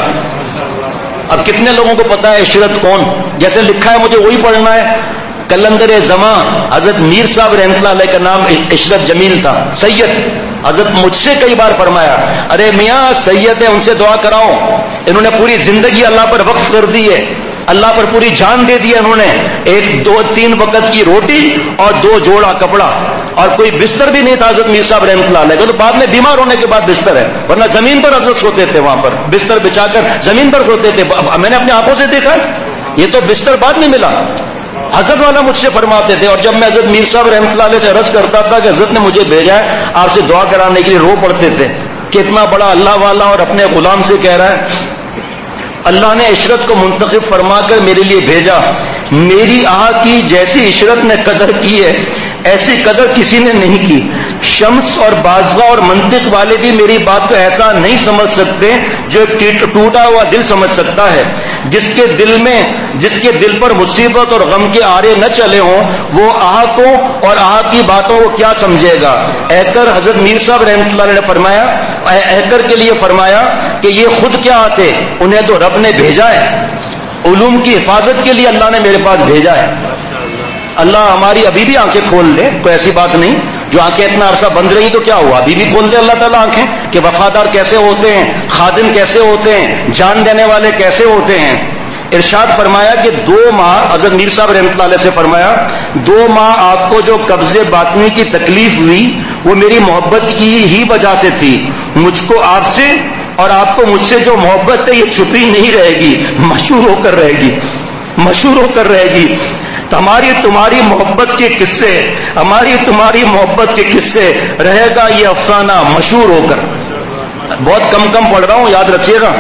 اب کتنے لوگوں کو پتا ہے عشرت کون؟ جیسے لکھا ہے مجھے وہی پڑھنا ہے. کلندر زماں حضرت میر صاحب رحمۃ اللہ علیہ کا نام عشرت جمیل تھا. سید حضرت مجھ سے کئی بار فرمایا، ارے میاں سید ہے ان سے دعا کراؤ، انہوں نے پوری زندگی اللہ پر وقف کر دی ہے، اللہ پر پوری جان دے دی ہے. انہوں نے ایک دو تین وقت کی روٹی اور دو جوڑا کپڑا، اور کوئی بستر بھی نہیں تھا حضرت میر صاحب رحمۃ اللہ علیہ. تو بعد میں بیمار ہونے کے بعد بستر ہے، ورنہ زمین پر حضرت سوتے تھے، وہاں پر بستر بچھا کر زمین پر سوتے تھے. میں نے اپنی آنکھوں سے دیکھا، یہ تو بستر بعد میں ملا. حضرت والا مجھ سے فرماتے تھے، اور جب میں حضرت میر صاحب رحمۃ اللہ علیہ سے عرض کرتا تھا کہ حضرت نے مجھے بھیجا ہے آپ سے دعا کرانے کے لیے، رو پڑتے تھے کہ اتنا بڑا اللہ والا اور اپنے غلام سے کہہ رہا ہے. اللہ نے عشرت کو منتخب فرما کر میرے لیے بھیجا. میری آہ کی جیسی عشرت نے قدر کی ہے ایسی قدر کسی نے نہیں کی. شمس اور بازغہ اور منطق والے بھی میری بات کو ایسا نہیں سمجھ سکتے جو ایک ٹوٹا ہوا دل سمجھ سکتا ہے. جس کے دل میں جس کے دل پر مصیبت اور غم کے آرے نہ چلے ہوں وہ آہ کو اور آہ کی باتوں کو کیا سمجھے گا. ایکر حضرت میر صاحب رحمۃ اللہ علیہ نے فرمایا، ایکر کے لیے فرمایا کہ یہ خود کیا آتے، انہیں تو رب نے بھیجا ہے. علوم کی حفاظت کے لیے اللہ نے میرے پاس بھیجا ہے. اللہ ہماری ابھی بھی آنکھیں کھول دے، کوئی ایسی بات نہیں. جو آنکھیں اتنا عرصہ بند رہی تو کیا ہوا، ابھی بھی کھول دے اللہ تعالیٰ آنکھیں کہ وفادار کیسے ہوتے ہیں، خادم کیسے ہوتے ہیں، جان دینے والے کیسے ہوتے ہیں. ارشاد فرمایا کہ دو ماہ حضرت میر صاحب رحمۃ اللہ علیہ سے فرمایا، دو ماہ آپ کو جو قبض باطنی کی تکلیف ہوئی وہ میری محبت کی ہی وجہ سے تھی. مجھ کو آپ سے اور آپ کو مجھ سے جو محبت ہے یہ چھپی نہیں رہے گی، مشہور ہو کر رہے گی، مشہور ہو کر رہے گی. ہماری تمہاری محبت کے قصے ہماری تمہاری محبت کے قصے رہے گا یہ افسانہ مشہور ہو کر. بہت کم کم پڑھ رہا ہوں، یاد رکھیے گا،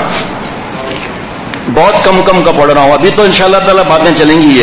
بہت کم کم کا پڑھ رہا ہوں. ابھی تو انشاءاللہ تعالی باتیں چلیں گی.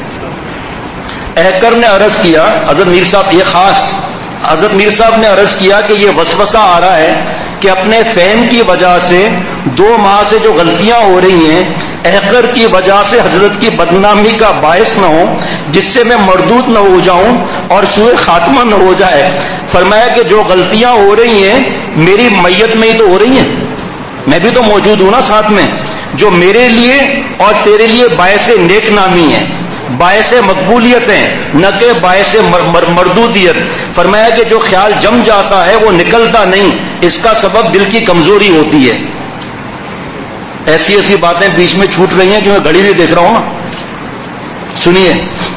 یہ ایکر نے عرض کیا، حضرت میر صاحب یہ خاص حضرت میر صاحب نے عرض کیا کہ یہ وسوسہ آ رہا ہے کہ اپنے فہم کی وجہ سے دو ماہ سے جو غلطیاں ہو رہی ہیں ایکر کی وجہ سے حضرت کی بدنامی کا باعث نہ ہو، جس سے میں مردود نہ ہو جاؤں اور سوء خاتمہ نہ ہو جائے. فرمایا کہ جو غلطیاں ہو رہی ہیں میری میت میں ہی تو ہو رہی ہیں، میں بھی تو موجود ہوں نا ساتھ میں. جو میرے لیے اور تیرے لیے باعث نیک نامی ہے باعث مقبولیت ہیں نہ کہ باعث مردودیت. فرمایا کہ جو خیال جم جاتا ہے وہ نکلتا نہیں، اس کا سبب دل کی کمزوری ہوتی ہے. ایسی ایسی باتیں بیچ میں چھوٹ رہی ہیں کیونکہ گھڑی بھی دیکھ رہا ہوں نا. سنیے،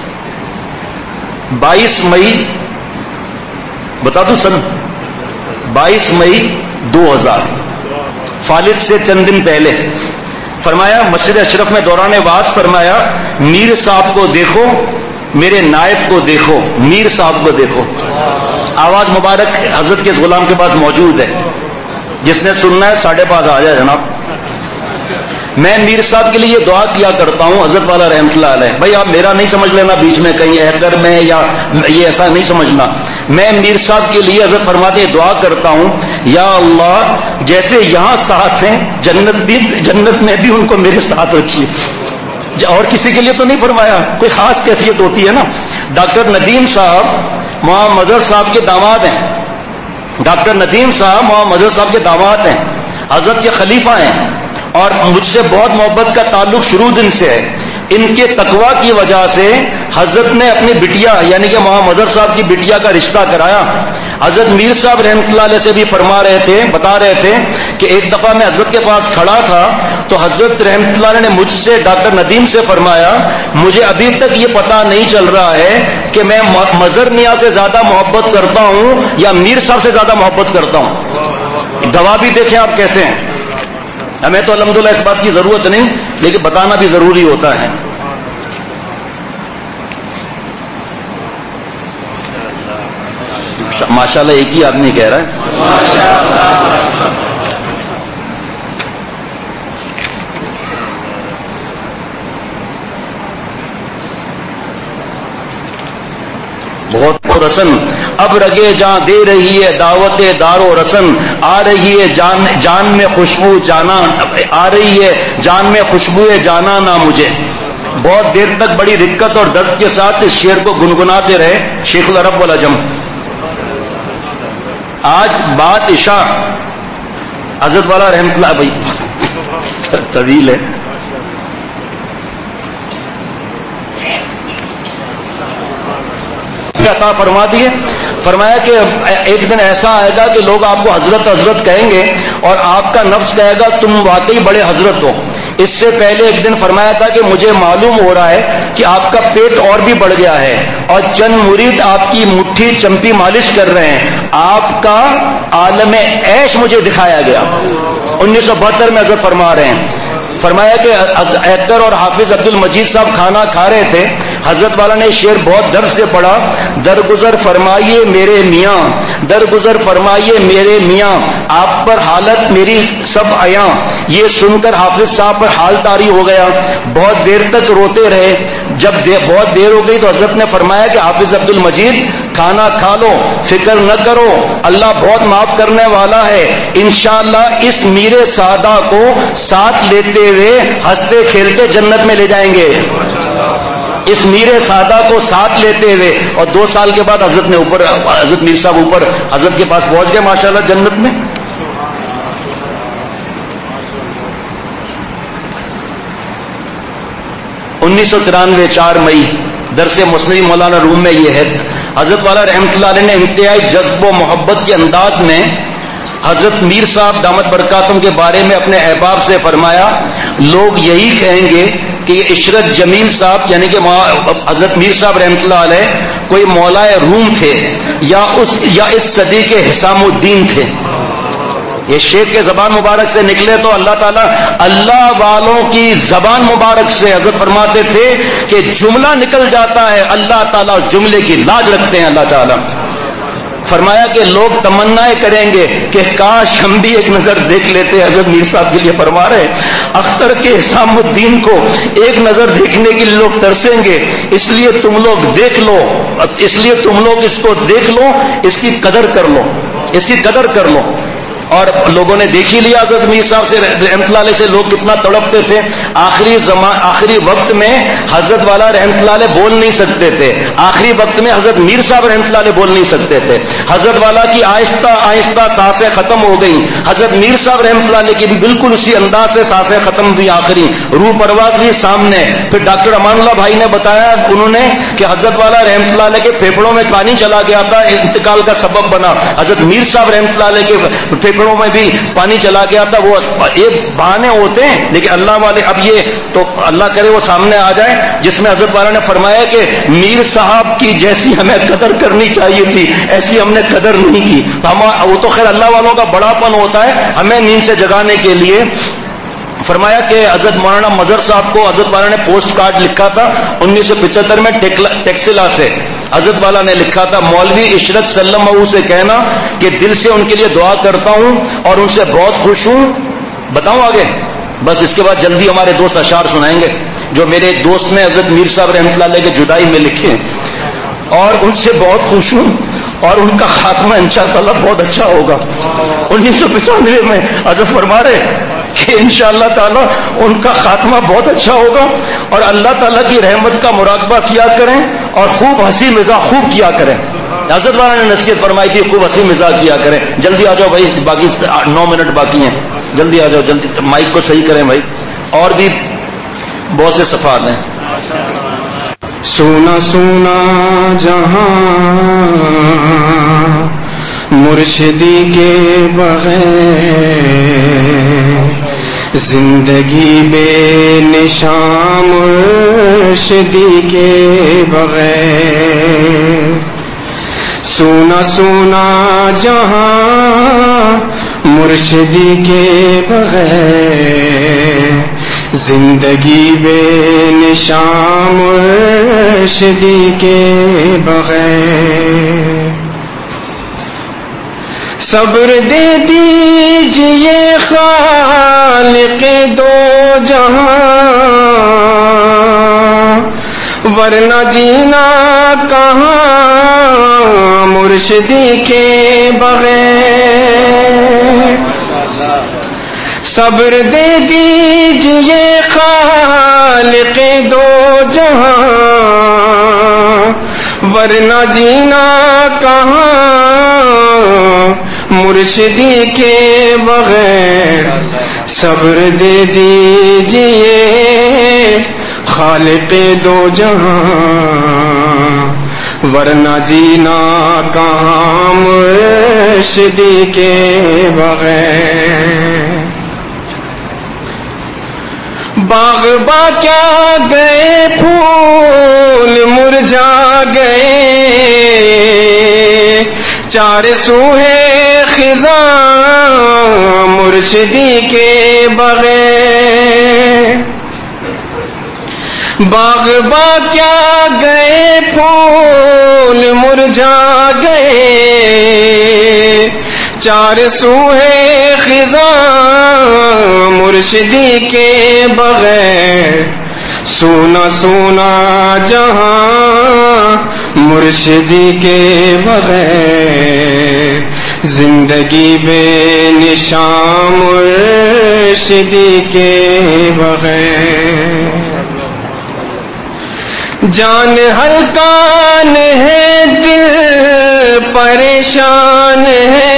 بائیس مئی بتا دوں سن بائیس مئی دو ہزار فالد سے چند دن پہلے فرمایا مسجد اشرف میں دوران واز فرمایا میر صاحب کو دیکھو، میرے نائب کو دیکھو، میر صاحب کو دیکھو. آواز مبارک حضرت کے غلام کے پاس موجود ہے، جس نے سننا ہے ساڑھے پاس آ جائے جناب. میں میر صاحب کے لیے یہ دعا کیا کرتا ہوں حضرت والا رحمۃ اللہ علیہ. بھائی آپ میرا نہیں سمجھ لینا بیچ میں کہیں ایکر میں یا یہ ایسا نہیں سمجھنا. میں میر صاحب کے لیے حضرت فرماتے ہیں دعا کرتا ہوں یا اللہ جیسے یہاں ساتھ ہیں جنت بھی جنت میں بھی ان کو میرے ساتھ رکھیے. اور کسی کے لیے تو نہیں فرمایا، کوئی خاص کیفیت ہوتی ہے نا. ڈاکٹر ندیم صاحب مولانا مظہر صاحب کے داماد ہیں. ڈاکٹر ندیم صاحب مولانا مظہر صاحب کے داماد ہیں، حضرت کے خلیفہ ہیں، اور مجھ سے بہت محبت کا تعلق شروع دن سے ہے. ان کے تقوی کی وجہ سے حضرت نے اپنی بٹیا یعنی کہ مولانا مظہر صاحب کی بٹیا کا رشتہ کرایا. حضرت میر صاحب رحمۃ اللہ علیہ سے بھی فرما رہے تھے بتا رہے تھے کہ ایک دفعہ میں حضرت کے پاس کھڑا تھا تو حضرت رحمۃ اللہ علیہ نے مجھ سے ڈاکٹر ندیم سے فرمایا مجھے ابھی تک یہ پتہ نہیں چل رہا ہے کہ میں مظہر میاں سے زیادہ محبت کرتا ہوں یا میر صاحب سے زیادہ محبت کرتا ہوں. گواہ بھی دیکھیں آپ کیسے ہیں. ہمیں تو الحمدللہ اس بات کی ضرورت نہیں، لیکن بتانا بھی ضروری ہوتا ہے. ماشاءاللہ ایک ہی آدمی کہہ رہا ہے. بہت رسن اب رگے جاں دے رہی ہے دعوت دار و رسن، آ رہی ہے جان جان میں خوشبو جانا آ رہی ہے جان میں خوشبو جانا نہ مجھے. بہت دیر تک بڑی رکت اور درد کے ساتھ اس شعر کو گنگناتے رہے شیخ العرب والعجم. آج بات عشاء حضرت والا رحمت اللہ بھائی طویل ہے. عطا فرما دیے. فرمایا کہ ایک دن ایسا آئے گا کہ لوگ آپ کو حضرت حضرت کہیں گے اور آپ کا نفس کہے گا تم واقعی بڑے حضرت ہو. اس سے پہلے ایک دن فرمایا تھا کہ مجھے معلوم ہو رہا ہے کہ آپ کا پیٹ اور بھی بڑھ گیا ہے اور چند مرید آپ کی مٹھی چمپی مالش کر رہے ہیں. آپ کا عالم عیش مجھے دکھایا گیا. انیس سو بہتر میں حضرت فرما رہے ہیں. فرمایا کہ ایکر اور حافظ عبد المجید صاحب کھانا کھا رہے تھے. حضرت والا نے شعر بہت درد سے پڑھا. درگزر فرمائیے میرے میاں، درگزر فرمائیے میرے میاں، آپ پر حالت میری سب عیاں. یہ سن کر حافظ صاحب پر حال طاری ہو گیا. بہت دیر تک روتے رہے. جب دیر بہت دیر ہو گئی تو حضرت نے فرمایا کہ حافظ عبد المجید کھانا کھا لو، فکر نہ کرو، اللہ بہت معاف کرنے والا ہے. انشاءاللہ اس میر سادہ کو ساتھ لیتے ہوئے ہنستے کھیلتے جنت میں لے جائیں گے. اس میر سادہ کو ساتھ لیتے ہوئے. اور دو سال کے بعد حضرت نے اوپر حضرت میر صاحب اوپر حضرت کے پاس پہنچ گئے ماشاءاللہ جنت میں. انیس سو ترانوے چار مئی درس مسند مولانا روم میں یہ ہے. حضرت والا رحمت اللہ علیہ نے انتہائی جذب و محبت کے انداز میں حضرت میر صاحب دامت برکاتم کے بارے میں اپنے احباب سے فرمایا لوگ یہی کہیں گے کہ یہ عشرت جمیل صاحب یعنی کہ حضرت میر صاحب رحمت اللہ علیہ کوئی مولائے روم تھے یا اس یا اس صدی کے حسام الدین تھے. یہ شیخ کے زبان مبارک سے نکلے تو اللہ تعالیٰ اللہ والوں کی زبان مبارک سے حضرت فرماتے تھے کہ جملہ نکل جاتا ہے اللہ تعالیٰ اس جملے کی لاج رکھتے ہیں. اللہ تعالیٰ فرمایا کہ لوگ تمنائیں کریں گے کہ کاش ہم بھی ایک نظر دیکھ لیتے. حضرت میر صاحب کے لیے فرما رہے اختر کے حسام الدین کو ایک نظر دیکھنے کے لیے لوگ ترسیں گے. اس لیے تم لوگ دیکھ لو، اس لیے تم لوگ اس کو دیکھ لو، اس کی قدر کر لو، اس کی قدر کر لو. اور لوگوں نے دیکھ ہی لیا حضرت میر صاحب سے رحمت اللہ علیہ سے لوگ کتنا تڑپتے تھے. آخری زمان آخری وقت میں حضرت والا رحمت اللہ علیہ بول نہیں سکتے تھے, آخری وقت میں حضرت میر صاحب رحمت اللہ علیہ بول نہیں سکتے تھے. حضرت والا کی آہستہ آہستہ سانسیں ختم ہو گئی, حضرت میر صاحب رحمت اللہ علیہ کی بھی بالکل اسی انداز سے سانسیں ختم ہوئی, آخری روح پرواز بھی سامنے. پھر ڈاکٹر امان اللہ بھائی نے بتایا انہوں نے کہ حضرت والا رحمت اللہ علیہ کے پھیپھڑوں میں پانی چلا گیا تھا, انتقال کا سبب بنا. حضرت میر صاحب رحمت اللہ علیہ کے پھیپھڑوں میں بھی پانی چلا گیا تھا. وہ ایک بہانے ہوتے ہیں, لیکن اللہ والے اب یہ تو اللہ کرے وہ سامنے آ جائے جس میں حضرت والا نے فرمایا کہ میر صاحب کی جیسی ہمیں قدر کرنی چاہیے تھی ایسی ہم نے قدر نہیں کی. ہم وہ تو خیر اللہ والوں کا بڑا پن ہوتا ہے ہمیں نیند سے جگانے کے لیے. فرمایا کہ حضرت مولانا مظہر صاحب کو حضرت والا نے پوسٹ کارڈ لکھا تھا انیس سو پچہتر میں ٹیکسلا سے. حضرت والا نے لکھا تھا مولوی عشرت سلم ابو سے کہنا کہ دل سے ان کے لیے دعا کرتا ہوں اور ان سے بہت خوش ہوں. بتاؤں آگے؟ بس اس کے بعد جلدی ہمارے دوست اشعار سنائیں گے جو میرے دوست نے حضرت میر صاحب رحمۃ اللہ علیہ کے جدائی میں لکھے. اور ان سے بہت خوش ہوں اور ان کا خاتمہ انشاءاللہ بہت اچھا ہوگا. انیس سو پچانوے میں حضرت فرما رہے کہ انشاءاللہ تعالی ان کا خاتمہ بہت اچھا ہوگا اور اللہ تعالیٰ کی رحمت کا مراقبہ کیا کریں اور خوب ہنسی مزاح خوب کیا کریں. حضرت والا نے نصیحت فرمائی تھی خوب ہنسی مزاح کیا کریں. جلدی آ جاؤ بھائی, باقی نو منٹ باقی ہیں, جلدی آ جاؤ, جلدی مائک کو صحیح کریں بھائی. اور بھی بہت سے صفات ہیں. سونا سونا جہاں مرشدی کے بغیر, زندگی بے نشان مرشدی کے بغیر. سونا سونا جہاں مرشدی کے بغیر, زندگی بے نشان مرشدی کے بغیر. صبر دے دیجئے خالق دو جہاں, ورنہ جینا کہاں مرشدی کے بغیر. صبر دے دیجئے خالق دو جہاں, ورنہ جینا کہاں مرشدی کے بغیر. صبر دے دیجئے خالق دو جہاں, ورنہ جینا کہاں مرشدی کے بغیر. باغ با کیا گئے پھول مرجھا گئے, چار سو ہے خزاں مرشدی کے بغیر. باغ با کیا گئے پھول مرجھا گئے, چار سو ہے خزاں مرشدی کے بغیر. سونا سونا جہاں مرشدی کے بغیر, زندگی بے نشان مرشدی کے بغیر. جان ہلکان ہے دل پریشان ہے,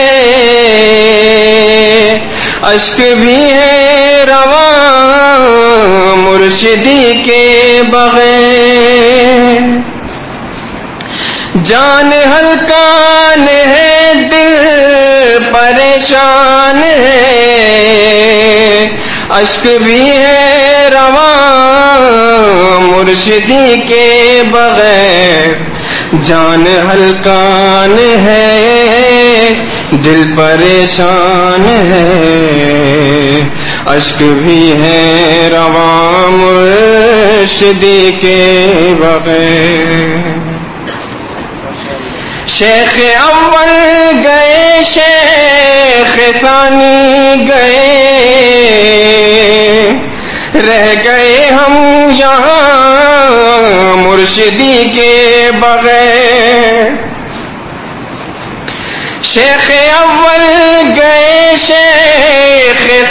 اشک بھی ہے رواں مرشدی کے بغیر. جان ہلکان ہے دل پریشان ہے, اشک بھی ہے رواں مرشدی کے بغیر. جان ہلکان ہے دل پریشان ہے, اشک بھی ہے رواں مرشدی کے بغیر. شیخ اول گئے شیخ ثانی گئے, رہ گئے ہم یہاں مرشدی کے بغیر. شیخ اول گئے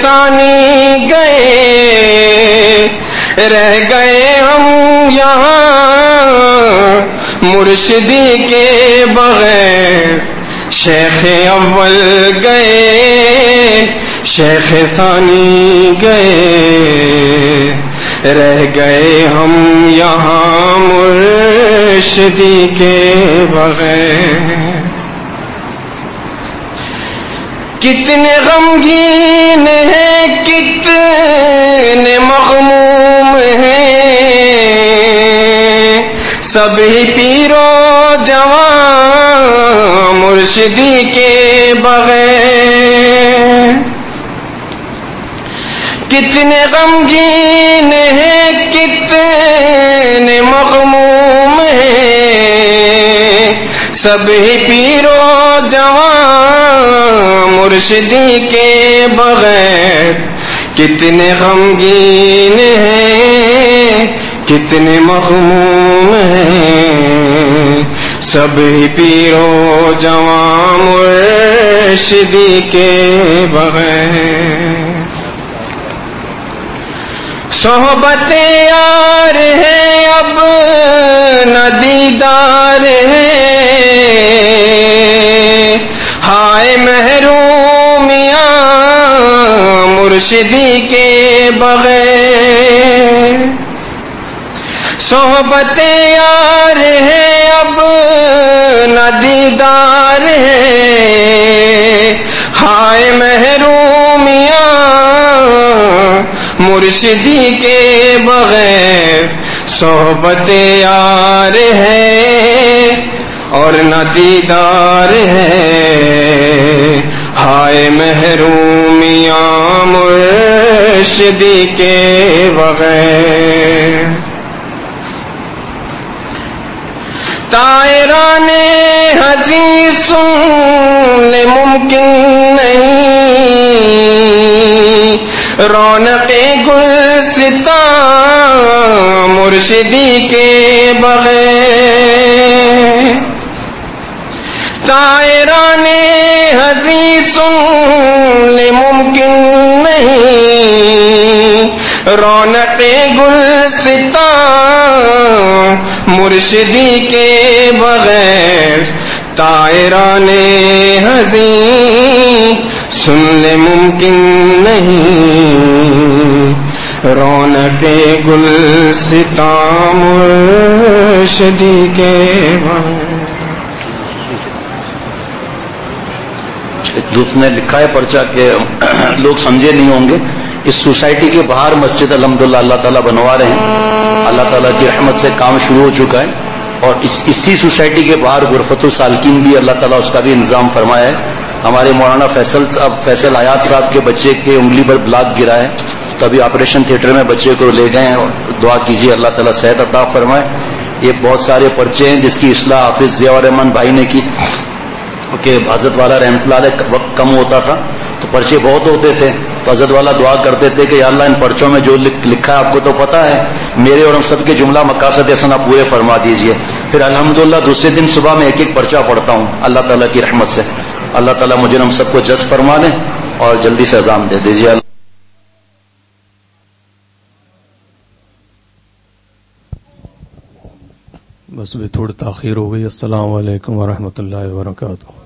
ثانی گئے، رہ گئے ہم یہاں مرشدی کے بغیر، شیخ اول گئے شیخ ثانی گئے، رہ گئے ہم یہاں مرشدی کے بغیر۔ کتنے غمگین ہیں، کتنے مغموم ہیں، سبھی پیرو جوان مرشدی کے بغیر۔ کتنے غمگین ہیں، کتنے مغموم ہیں، سبھی پیرو جوان مرشدی کے بغیر۔ کتنے غمگین ہیں، کتنے مغموم ہیں، سبھی پیرو جوان مرشدی کے بغیر۔ صحبت یار ہے اب نہ دیدار ہے، ہائے محرومیاں مرشدی کے بغیر۔ صحبت یار ہے اب نہ دیدار ہے، ہائے محرومیاں مرشدی کے بغیر۔ صحبت یار ہے اور نہ دیدار ہے، ہائے محرومیاں مرشدی کے بغیر۔ طائران ہنسی سن ممکن نہیں، رونق گلستاں مرشدی کے بغیر۔ طائران ہنسی سن ممکن نہیں، رونق گلستاں مرشدی کے بغیر۔ طائران ہنسی سن ممکن نہیں، رونق گلستاں مرشدی کے بغیر۔ دوست نے لکھا ہے پرچہ کہ لوگ سمجھے نہیں ہوں گے، اس سوسائٹی کے باہر مسجد الحمدللہ اللہ تعالیٰ بنوا رہے ہیں، اللہ تعالیٰ کی رحمت سے کام شروع ہو چکا ہے، اور اس اسی سوسائٹی کے باہر غرفت السالکین بھی اللہ تعالیٰ اس کا بھی انتظام فرمایا ہے۔ ہمارے مولانا فیصل صاحب فیصل حیات صاحب کے بچے کے انگلی پر بلاک گرا ہے، تبھی آپریشن تھیٹر میں بچے کو لے گئے ہیں، اور دعا کیجیے اللہ تعالیٰ صحت عطا فرمائے۔ یہ بہت سارے پرچے ہیں جس کی اصلاح حافظ ضیاء الرحمن بھائی نے کی، کہ حضرت والا رحمۃ اللہ علیہ وقت کم ہوتا تھا تو پرچے بہت ہوتے تھے، تو حضرت والا دعا کرتے تھے کہ یا اللہ ان پرچوں میں جو لکھا ہے آپ کو تو پتہ ہے، میرے اور ہم سب کے جملہ مقاصد حسنہ پورے فرما دیجئے۔ پھر الحمدللہ دوسرے دن صبح میں ایک ایک پرچہ پڑھتا ہوں اللہ تعالیٰ کی رحمت سے۔ اللہ تعالیٰ مجھے ہم سب کو جذب فرما لیں اور جلدی سے اذان دے دیجیے۔ بس بھی تھوڑی تاخیر ہو گئی۔ السلام علیکم ورحمۃ اللہ وبرکاتہ۔